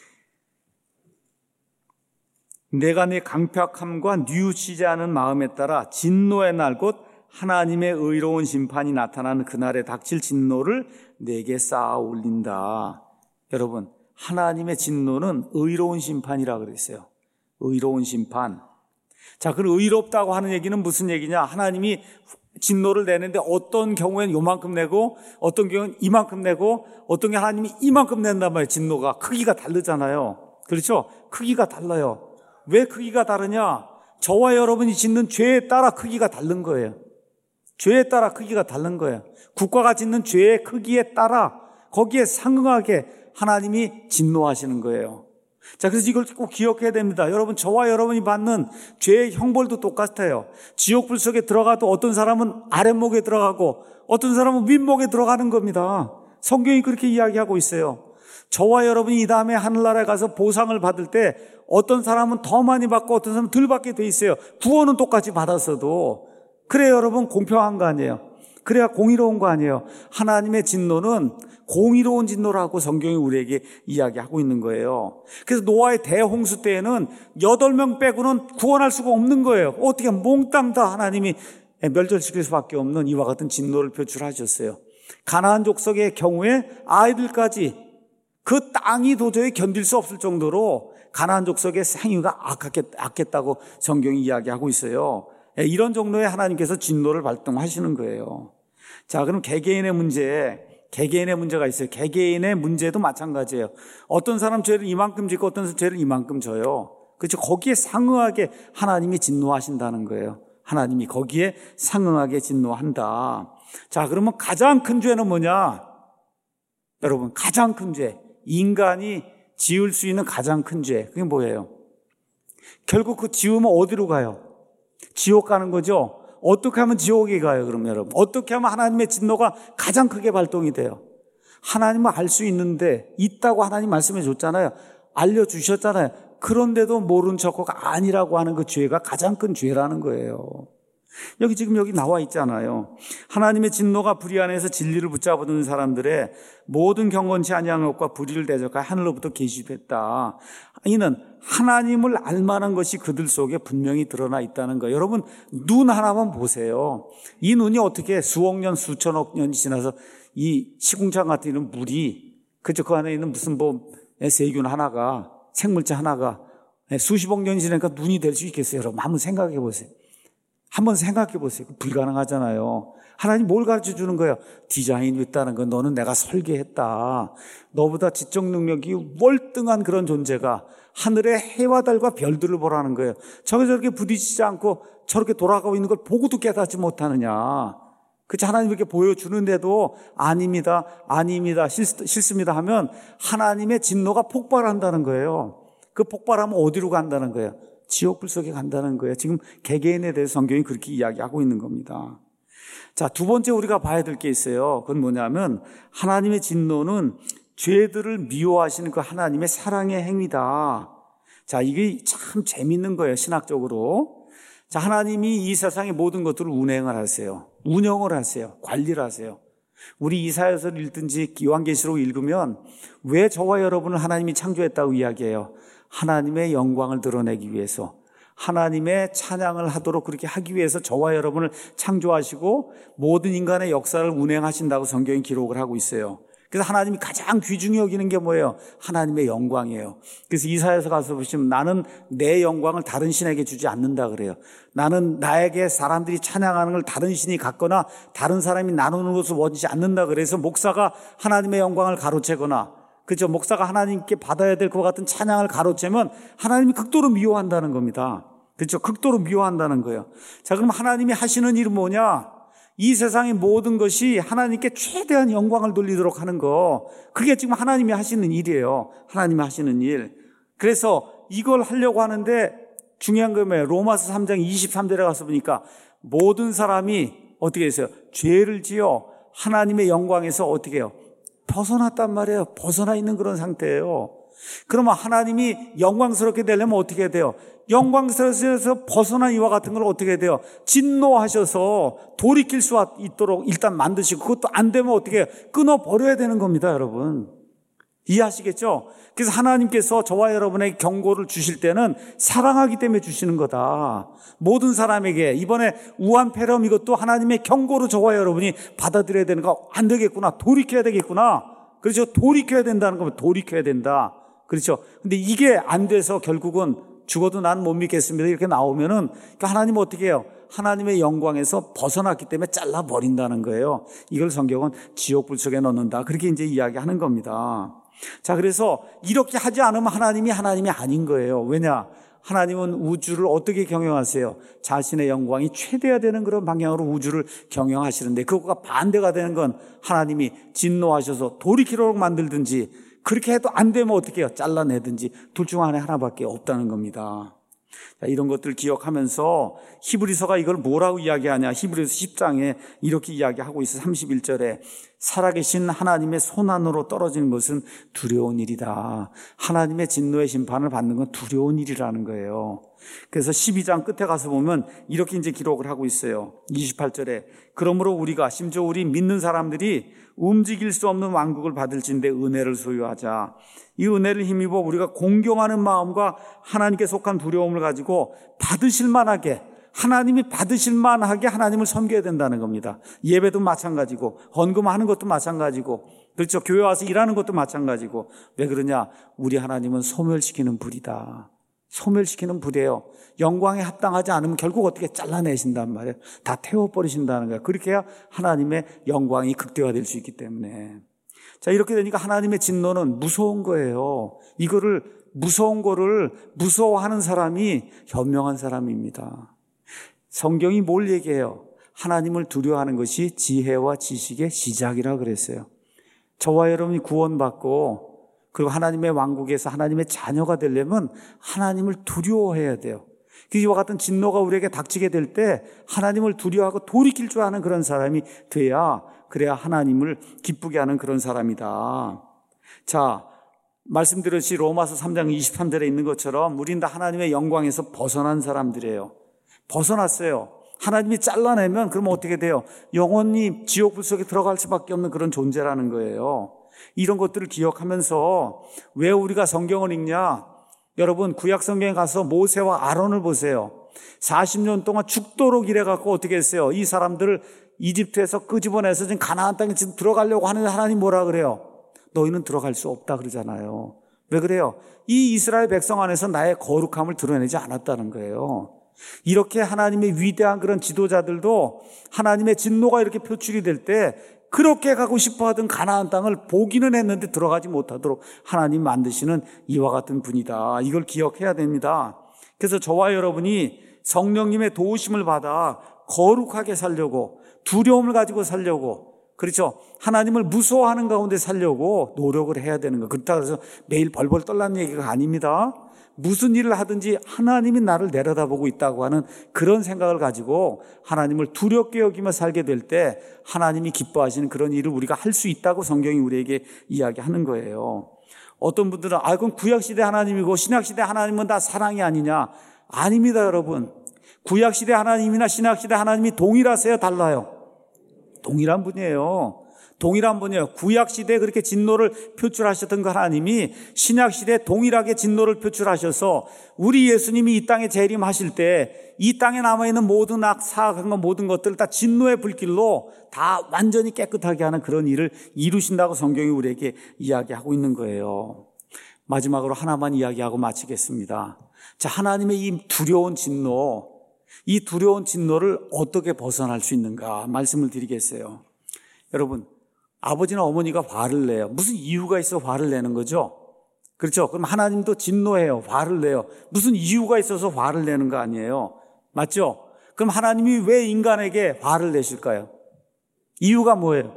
내가 내 강팍함과 뉘우치지 않은 마음에 따라 진노의 날 곧 하나님의 의로운 심판이 나타나는 그날에 닥칠 진노를 내게 쌓아 올린다. 여러분, 하나님의 진노는 의로운 심판이라고 그랬어요. 의로운 심판. 자, 그럼 의롭다고 하는 얘기는 무슨 얘기냐? 하나님이 진노를 내는데 어떤 경우에는 요만큼 내고 어떤 경우는 이만큼 내고 어떤 경우는 하나님이 이만큼 낸단 말이에요. 진노가 크기가 다르잖아요. 그렇죠? 크기가 달라요. 왜 크기가 다르냐? 저와 여러분이 짓는 죄에 따라 크기가 다른 거예요. 죄에 따라 크기가 다른 거예요. 국가가 짓는 죄의 크기에 따라 거기에 상응하게 하나님이 진노하시는 거예요. 자, 그래서 이걸 꼭 기억해야 됩니다. 여러분, 저와 여러분이 받는 죄의 형벌도 똑같아요. 지옥불 속에 들어가도 어떤 사람은 아랫목에 들어가고 어떤 사람은 윗목에 들어가는 겁니다. 성경이 그렇게 이야기하고 있어요. 저와 여러분이 이 다음에 하늘나라에 가서 보상을 받을 때 어떤 사람은 더 많이 받고 어떤 사람은 덜 받게 돼 있어요. 구원은 똑같이 받았어도. 그래야 여러분 공평한 거 아니에요. 그래야 공의로운 거 아니에요. 하나님의 진노는 공의로운 진노라고 성경이 우리에게 이야기하고 있는 거예요. 그래서 노아의 대홍수 때에는 8명 빼고는 구원할 수가 없는 거예요. 어떻게 몽땅 다 하나님이 멸절시킬 수밖에 없는 이와 같은 진노를 표출하셨어요. 가나안 족속의 경우에 아이들까지 그 땅이 도저히 견딜 수 없을 정도로 가나안 족속의 생유가 악했다고 성경이 이야기하고 있어요. 이런 정도의 하나님께서 진노를 발동하시는 거예요. 자, 그럼 개개인의 문제가 있어요. 개개인의 문제도 마찬가지예요. 어떤 사람 죄를 이만큼 짓고 어떤 사람 죄를 이만큼 져요. 그렇죠? 거기에 상응하게 하나님이 진노하신다는 거예요. 하나님이 거기에 상응하게 진노한다. 자, 그러면 가장 큰 죄는 뭐냐? 여러분, 가장 큰 죄. 인간이 지을 수 있는 가장 큰 죄. 그게 뭐예요? 결국 그 지으면 어디로 가요? 지옥 가는 거죠? 어떻게 하면 지옥에 가요, 그럼 여러분? 어떻게 하면 하나님의 진노가 가장 크게 발동이 돼요? 하나님은 알 수 있는데, 있다고 하나님 말씀해 줬잖아요. 알려주셨잖아요. 그런데도 모른 척하고 아니라고 하는 그 죄가 가장 큰 죄라는 거예요. 여기 나와 있잖아요. 하나님의 진노가 불의 안에서 진리를 붙잡아두는 사람들의 모든 경건치 아니한 것과 불의를 대적하여 하늘로부터 계시됐다. 이는 하나님을 알만한 것이 그들 속에 분명히 드러나 있다는 거예요. 여러분, 눈 하나만 보세요. 이 눈이 어떻게 수억 년, 수천억 년이 지나서 이 시궁창 같은 이런 물이, 그죠? 그 안에 있는 무슨 세균 하나가, 생물체 하나가 수십억 년이 지나니까 눈이 될 수 있겠어요? 여러분, 한번 생각해 보세요. 한번 생각해 보세요. 불가능하잖아요. 하나님 뭘 가르쳐 주는 거예요? 디자인이 있다는 건 너는 내가 설계했다. 너보다 지적 능력이 월등한 그런 존재가 하늘의 해와 달과 별들을 보라는 거예요. 저렇게 부딪히지 않고 저렇게 돌아가고 있는 걸 보고도 깨닫지 못하느냐. 그치? 하나님 이렇게 보여주는데도 아닙니다, 싫습니다 하면 하나님의 진노가 폭발한다는 거예요. 그 폭발하면 어디로 간다는 거예요? 지옥불 속에 간다는 거예요. 지금 개개인에 대해서 성경이 그렇게 이야기하고 있는 겁니다. 자, 두 번째 우리가 봐야 될 게 있어요. 그건 뭐냐면 하나님의 진노는 죄들을 미워하시는 그 하나님의 사랑의 행위다. 자, 이게 참 재밌는 거예요, 신학적으로. 자, 하나님이 이 세상의 모든 것들을 운행을 하세요. 운영을 하세요. 관리를 하세요. 우리 이사야서를 읽든지 요한계시록 읽으면 왜 저와 여러분을 하나님이 창조했다고 이야기해요? 하나님의 영광을 드러내기 위해서, 하나님의 찬양을 하도록 그렇게 하기 위해서 저와 여러분을 창조하시고 모든 인간의 역사를 운행하신다고 성경이 기록을 하고 있어요. 그래서 하나님이 가장 귀중히 여기는 게 뭐예요? 하나님의 영광이에요. 그래서 이사야서 가서 보시면 나는 내 영광을 다른 신에게 주지 않는다 그래요. 나는 나에게 사람들이 찬양하는 걸 다른 신이 갖거나 다른 사람이 나누는 것을 원치 않는다 그래서 목사가 하나님의 영광을 가로채거나, 그죠? 목사가 하나님께 받아야 될 것 같은 찬양을 가로채면 하나님이 극도로 미워한다는 겁니다. 그렇죠? 극도로 미워한다는 거예요. 자, 그럼 하나님이 하시는 일은 뭐냐? 이 세상의 모든 것이 하나님께 최대한 영광을 돌리도록 하는 거. 그게 지금 하나님이 하시는 일이에요. 하나님이 하시는 일. 그래서 이걸 하려고 하는데 중요한 건 뭐예요? 로마서 3장 23절에 가서 보니까 모든 사람이 어떻게 했어요? 죄를 지어 하나님의 영광에서 어떻게 해요? 벗어났단 말이에요. 벗어나 있는 그런 상태예요. 그러면 하나님이 영광스럽게 되려면 어떻게 해야 돼요? 영광스러워서 벗어난 이와 같은 걸 어떻게 해야 돼요? 진노하셔서 돌이킬 수 있도록 일단 만드시고, 그것도 안 되면 어떻게 해요? 끊어버려야 되는 겁니다, 여러분. 이해하시겠죠? 그래서 하나님께서 저와 여러분에게 경고를 주실 때는 사랑하기 때문에 주시는 거다. 모든 사람에게 이번에 우한 폐렴 이것도 하나님의 경고로 저와 여러분이 받아들여야 되는 거. 안 되겠구나. 돌이켜야 되겠구나. 그렇죠? 돌이켜야 된다는 거면 돌이켜야 된다. 그렇죠? 근데 이게 안 돼서 결국은 죽어도 난 못 믿겠습니다 이렇게 나오면은 하나님은 어떻게 해요? 하나님의 영광에서 벗어났기 때문에 잘라버린다는 거예요. 이걸 성경은 지옥불 속에 넣는다. 그렇게 이제 이야기하는 겁니다. 자, 그래서 이렇게 하지 않으면 하나님이 아닌 거예요. 왜냐? 하나님은 우주를 어떻게 경영하세요? 자신의 영광이 최대화되는 그런 방향으로 우주를 경영하시는데, 그것과 반대가 되는 건 하나님이 진노하셔서 돌이키도록 만들든지, 그렇게 해도 안 되면 어떻게 해요? 잘라내든지, 둘 중 하나밖에 없다는 겁니다. 자, 이런 것들 기억하면서 히브리서가 이걸 뭐라고 이야기하냐? 히브리서 10장에 이렇게 이야기하고 있어요. 31절에 살아계신 하나님의 손안으로 떨어지는 것은 두려운 일이다. 하나님의 진노의 심판을 받는 건 두려운 일이라는 거예요. 그래서 12장 끝에 가서 보면 이렇게 이제 기록을 하고 있어요. 28절에 그러므로 우리가, 심지어 우리 믿는 사람들이 움직일 수 없는 왕국을 받을진대 은혜를 소유하자. 이 은혜를 힘입어 우리가 공경하는 마음과 하나님께 속한 두려움을 가지고 받으실 만하게, 하나님이 받으실 만하게 하나님을 섬겨야 된다는 겁니다. 예배도 마찬가지고, 헌금하는 것도 마찬가지고, 그렇죠? 교회 와서 일하는 것도 마찬가지고. 왜 그러냐? 우리 하나님은 소멸시키는 불이다. 소멸시키는 불이에요. 영광에 합당하지 않으면 결국 어떻게 잘라내신단 말이에요. 다 태워버리신다는 거예요. 그렇게 해야 하나님의 영광이 극대화될 수 있기 때문에. 자, 이렇게 되니까 하나님의 진노는 무서운 거예요. 무서운 거를 무서워하는 사람이 현명한 사람입니다. 성경이 뭘 얘기해요? 하나님을 두려워하는 것이 지혜와 지식의 시작이라 그랬어요. 저와 여러분이 구원받고 그리고 하나님의 왕국에서 하나님의 자녀가 되려면 하나님을 두려워해야 돼요. 이와 같은 진노가 우리에게 닥치게 될 때 하나님을 두려워하고 돌이킬 줄 아는 그런 사람이 그래야 하나님을 기쁘게 하는 그런 사람이다. 자, 말씀드렸듯이 로마서 3장 23절에 있는 것처럼 우린 다 하나님의 영광에서 벗어난 사람들이에요. 벗어났어요. 하나님이 잘라내면 그러면 어떻게 돼요? 영원히 지옥불 속에 들어갈 수밖에 없는 그런 존재라는 거예요. 이런 것들을 기억하면서 왜 우리가 성경을 읽냐? 여러분, 구약 성경에 가서 모세와 아론을 보세요. 40년 동안 죽도록 일해갖고 어떻게 했어요? 이 사람들을 이집트에서 끄집어내서 지금 가나안 땅에 지금 들어가려고 하는데 하나님 뭐라 그래요? 너희는 들어갈 수 없다 그러잖아요. 왜 그래요? 이 이스라엘 백성 안에서 나의 거룩함을 드러내지 않았다는 거예요. 이렇게 하나님의 위대한 그런 지도자들도 하나님의 진노가 이렇게 표출이 될 때 그렇게 가고 싶어하던 가나안 땅을 보기는 했는데 들어가지 못하도록 하나님 만드시는 이와 같은 분이다. 이걸 기억해야 됩니다. 그래서 저와 여러분이 성령님의 도우심을 받아 거룩하게 살려고, 두려움을 가지고 살려고, 그렇죠, 하나님을 무서워하는 가운데 살려고 노력을 해야 되는 거. 그렇다고 해서 매일 벌벌 떨라는 얘기가 아닙니다. 무슨 일을 하든지 하나님이 나를 내려다보고 있다고 하는 그런 생각을 가지고 하나님을 두렵게 여기며 살게 될 때 하나님이 기뻐하시는 그런 일을 우리가 할 수 있다고 성경이 우리에게 이야기하는 거예요. 어떤 분들은 그건 구약시대 하나님이고 신약시대 하나님은 다 사랑이 아니냐? 아닙니다, 여러분. 구약시대 하나님이나 신약시대 하나님이 동일하세요? 달라요? 동일한 분이에요. 동일한 분이에요. 구약시대에 그렇게 진노를 표출하셨던 그 하나님이 신약시대에 동일하게 진노를 표출하셔서 우리 예수님이 이 땅에 재림하실 때 이 땅에 남아있는 모든 사악한 것, 모든 것들을 다 진노의 불길로 다 완전히 깨끗하게 하는 그런 일을 이루신다고 성경이 우리에게 이야기하고 있는 거예요. 마지막으로 하나만 이야기하고 마치겠습니다. 자, 하나님의 이 두려운 진노, 이 두려운 진노를 어떻게 벗어날 수 있는가 말씀을 드리겠어요. 여러분, 아버지나 어머니가 화를 내요. 무슨 이유가 있어 화를 내는 거죠? 그렇죠? 그럼 하나님도 진노해요. 화를 내요. 무슨 이유가 있어서 화를 내는 거 아니에요? 맞죠? 그럼 하나님이 왜 인간에게 화를 내실까요? 이유가 뭐예요?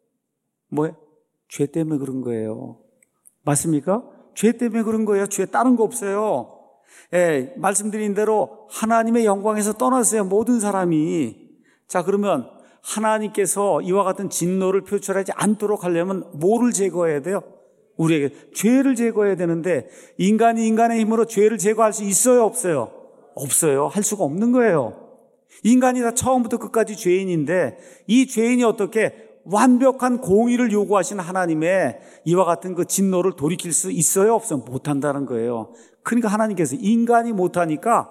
뭐예요? 죄 때문에 그런 거예요. 맞습니까? 죄 때문에 그런 거예요. 죄 다른 거 없어요. 예, 말씀드린 대로 하나님의 영광에서 떠났어요. 모든 사람이. 자, 그러면 하나님께서 이와 같은 진노를 표출하지 않도록 하려면 뭐를 제거해야 돼요? 우리에게 죄를 제거해야 되는데 인간이 인간의 힘으로 죄를 제거할 수 있어요? 없어요? 없어요. 할 수가 없는 거예요. 인간이 다 처음부터 끝까지 죄인인데 이 죄인이 어떻게 완벽한 공의를 요구하시는 하나님의 이와 같은 그 진노를 돌이킬 수 있어요? 없어요? 못한다는 거예요. 그러니까 하나님께서, 인간이 못하니까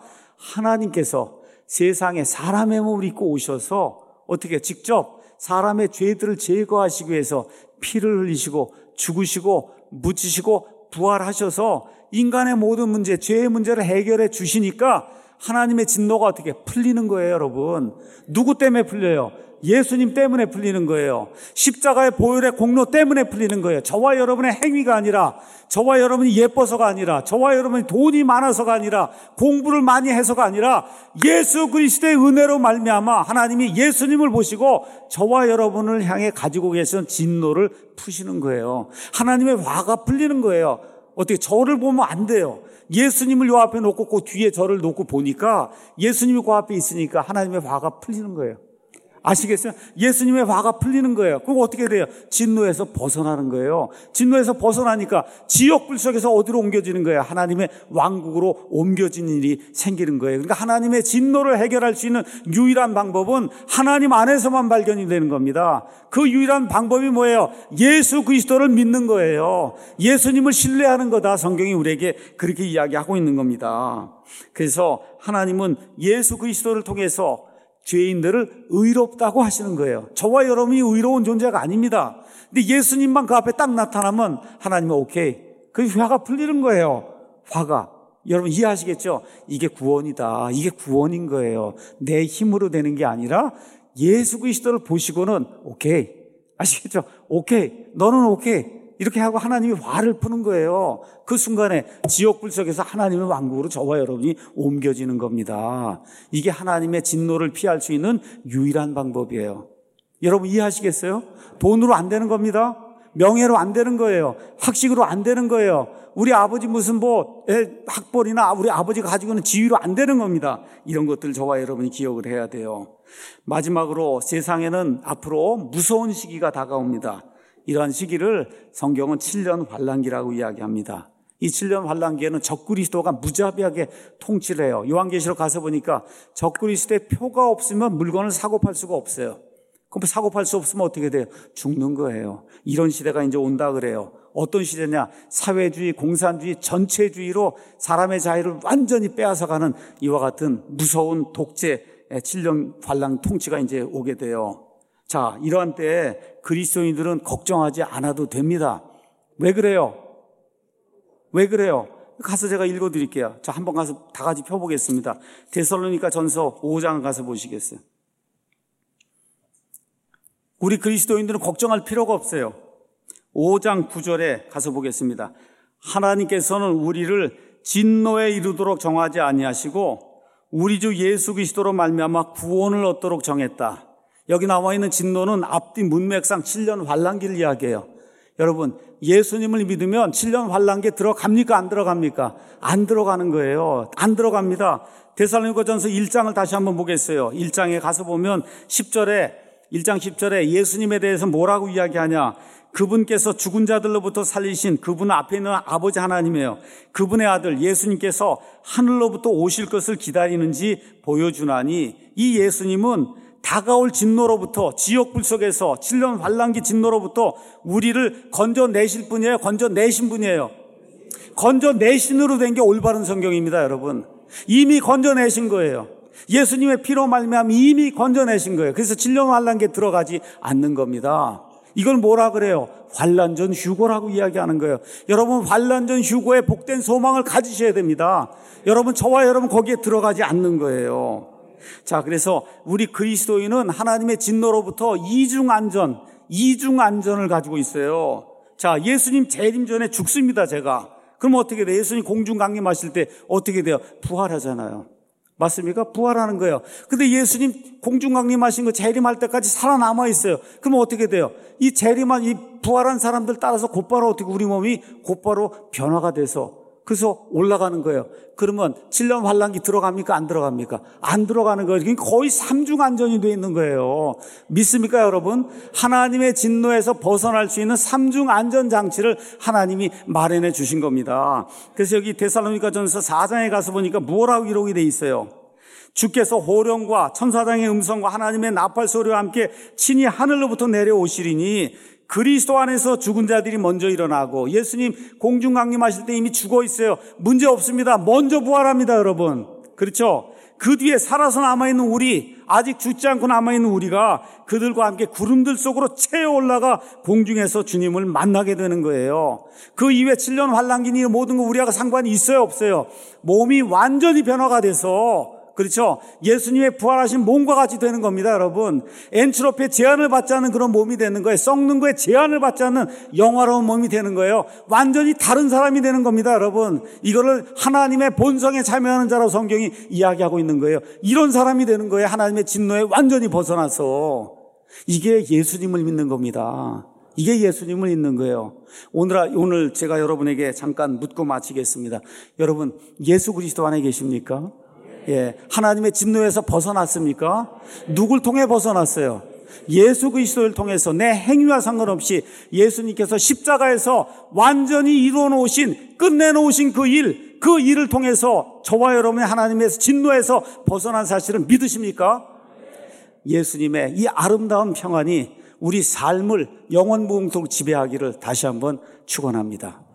하나님께서 세상에 사람의 몸을 입고 오셔서 어떻게 직접 사람의 죄들을 제거하시기 위해서 피를 흘리시고 죽으시고 묻히시고 부활하셔서 인간의 모든 문제, 죄의 문제를 해결해 주시니까 하나님의 진노가 어떻게 풀리는 거예요, 여러분. 누구 때문에 풀려요? 예수님 때문에 풀리는 거예요. 십자가의 보혈의 공로 때문에 풀리는 거예요. 저와 여러분의 행위가 아니라, 저와 여러분이 예뻐서가 아니라, 저와 여러분이 돈이 많아서가 아니라, 공부를 많이 해서가 아니라 예수 그리스도의 은혜로 말미암아 하나님이 예수님을 보시고 저와 여러분을 향해 가지고 계신 진노를 푸시는 거예요. 하나님의 화가 풀리는 거예요. 어떻게 저를 보면 안 돼요. 예수님을 요 앞에 놓고 그 뒤에 저를 놓고 보니까 예수님이 그 앞에 있으니까 하나님의 화가 풀리는 거예요. 아시겠어요? 예수님의 화가 풀리는 거예요. 그럼 어떻게 돼요? 진노에서 벗어나는 거예요. 진노에서 벗어나니까 지옥불 속에서 어디로 옮겨지는 거예요? 하나님의 왕국으로 옮겨지는 일이 생기는 거예요. 그러니까 하나님의 진노를 해결할 수 있는 유일한 방법은 하나님 안에서만 발견이 되는 겁니다. 그 유일한 방법이 뭐예요? 예수 그리스도를 믿는 거예요. 예수님을 신뢰하는 거다. 성경이 우리에게 그렇게 이야기하고 있는 겁니다. 그래서 하나님은 예수 그리스도를 통해서 죄인들을 의롭다고 하시는 거예요. 저와 여러분이 의로운 존재가 아닙니다. 근데 예수님만 그 앞에 딱 나타나면 하나님은 오케이. 그 화가 풀리는 거예요. 화가. 여러분 이해하시겠죠? 이게 구원이다. 이게 구원인 거예요. 내 힘으로 되는 게 아니라 예수 그리스도를 보시고는 오케이. 아시겠죠? 오케이. 너는 오케이. 이렇게 하고 하나님이 화를 푸는 거예요. 그 순간에 지옥불 속에서 하나님의 왕국으로 저와 여러분이 옮겨지는 겁니다. 이게 하나님의 진노를 피할 수 있는 유일한 방법이에요. 여러분 이해하시겠어요? 돈으로 안 되는 겁니다. 명예로 안 되는 거예요. 학식으로 안 되는 거예요. 우리 아버지 무슨 학벌이나 우리 아버지가 가지고 있는 지위로 안 되는 겁니다. 이런 것들 저와 여러분이 기억을 해야 돼요. 마지막으로 세상에는 앞으로 무서운 시기가 다가옵니다. 이러한 시기를 성경은 7년 환란기라고 이야기합니다. 이 7년 환란기에는 적그리스도가 무자비하게 통치를 해요. 요한계시록 가서 보니까 적그리스도의 표가 없으면 물건을 사고 팔 수가 없어요. 그럼 사고 팔 수 없으면 어떻게 돼요? 죽는 거예요. 이런 시대가 이제 온다 그래요. 어떤 시대냐? 사회주의, 공산주의, 전체주의로 사람의 자유를 완전히 빼앗아가는 이와 같은 무서운 독재 7년 환란 통치가 이제 오게 돼요. 자, 이러한 때에 그리스도인들은 걱정하지 않아도 됩니다. 왜 그래요? 왜 그래요? 가서 제가 읽어드릴게요. 자, 한번 가서 다 같이 펴보겠습니다. 데살로니가 전서 5장 가서 보시겠어요? 우리 그리스도인들은 걱정할 필요가 없어요. 5장 9절에 가서 보겠습니다. 하나님께서는 우리를 진노에 이르도록 정하지 아니하시고 우리 주 예수 그리스도로 말미암아 구원을 얻도록 정했다. 여기 나와 있는 진노는 앞뒤 문맥상 7년 환란기를 이야기해요. 여러분, 예수님을 믿으면 7년 환란기에 들어갑니까? 안 들어갑니까? 안 들어가는 거예요. 안 들어갑니다. 데살로니가전서 1장을 다시 한번 보겠어요. 1장에 가서 보면 1장 10절에 예수님에 대해서 뭐라고 이야기하냐? 그분께서 죽은 자들로부터 살리신 그분 앞에 있는 아버지 하나님이에요. 그분의 아들 예수님께서 하늘로부터 오실 것을 기다리는지 보여주나니 이 예수님은 다가올 진노로부터 지옥불 속에서 7년 환란기 진노로부터 우리를 건져내실 분이에요. 건져내신 분이에요. 건져내신으로 된 게 올바른 성경입니다, 여러분. 이미 건져내신 거예요. 예수님의 피로 말미암아 이미 건져내신 거예요. 그래서 7년 환란기에 들어가지 않는 겁니다. 이걸 뭐라 그래요? 환란전 휴고라고 이야기하는 거예요. 여러분, 환란전 휴고에 복된 소망을 가지셔야 됩니다. 여러분, 저와 여러분 거기에 들어가지 않는 거예요. 자, 그래서 우리 그리스도인은 하나님의 진노로부터 이중 안전을 가지고 있어요. 자, 예수님 재림 전에 죽습니다, 제가. 그럼 어떻게 돼요? 예수님 공중 강림하실 때 어떻게 돼요? 부활하잖아요. 맞습니까? 부활하는 거예요. 근데 예수님 공중 강림하신 거 재림할 때까지 살아남아 있어요. 그럼 어떻게 돼요? 이 재림한 이 부활한 사람들 따라서 곧바로 어떻게 우리 몸이 곧바로 변화가 돼서 그래서 올라가는 거예요. 그러면 7년 환란기 들어갑니까? 안 들어갑니까? 안 들어가는 거예요. 그러니까 거의 삼중 안전이 되어 있는 거예요. 믿습니까, 여러분? 하나님의 진노에서 벗어날 수 있는 삼중 안전 장치를 하나님이 마련해 주신 겁니다. 그래서 여기 데살로니가전서 4장에 가서 보니까 뭐라고 기록이 돼 있어요? 주께서 호령과 천사장의 음성과 하나님의 나팔 소리와 함께 친히 하늘로부터 내려오시리니 그리스도 안에서 죽은 자들이 먼저 일어나고 예수님 공중 강림하실 때 이미 죽어 있어요. 문제 없습니다. 먼저 부활합니다, 여러분. 그렇죠? 그 뒤에 살아서 남아있는 우리, 아직 죽지 않고 남아있는 우리가 그들과 함께 구름들 속으로 채어 올라가 공중에서 주님을 만나게 되는 거예요. 그 이후에 7년 환란기니 모든 거 우리하고 상관이 있어요, 없어요? 몸이 완전히 변화가 돼서 그렇죠? 예수님의 부활하신 몸과 같이 되는 겁니다, 여러분. 엔트로피의 제한을 받지 않는 그런 몸이 되는 거예요. 썩는 거에 제한을 받지 않는 영화로운 몸이 되는 거예요. 완전히 다른 사람이 되는 겁니다, 여러분. 이거를 하나님의 본성에 참여하는 자라고 성경이 이야기하고 있는 거예요. 이런 사람이 되는 거예요. 하나님의 진노에 완전히 벗어나서. 이게 예수님을 믿는 겁니다. 이게 예수님을 믿는 거예요. 오늘 제가 여러분에게 잠깐 묻고 마치겠습니다. 여러분, 예수 그리스도 안에 계십니까? 예, 하나님의 진노에서 벗어났습니까? 누굴 통해 벗어났어요? 예수 그리스도를 통해서 내 행위와 상관없이 예수님께서 십자가에서 완전히 이루어놓으신, 끝내놓으신 그 일을 통해서 저와 여러분의 하나님의 진노에서 벗어난 사실을 믿으십니까? 예수님의 이 아름다운 평안이 우리 삶을 영원무궁토록 지배하기를 다시 한번 축원합니다.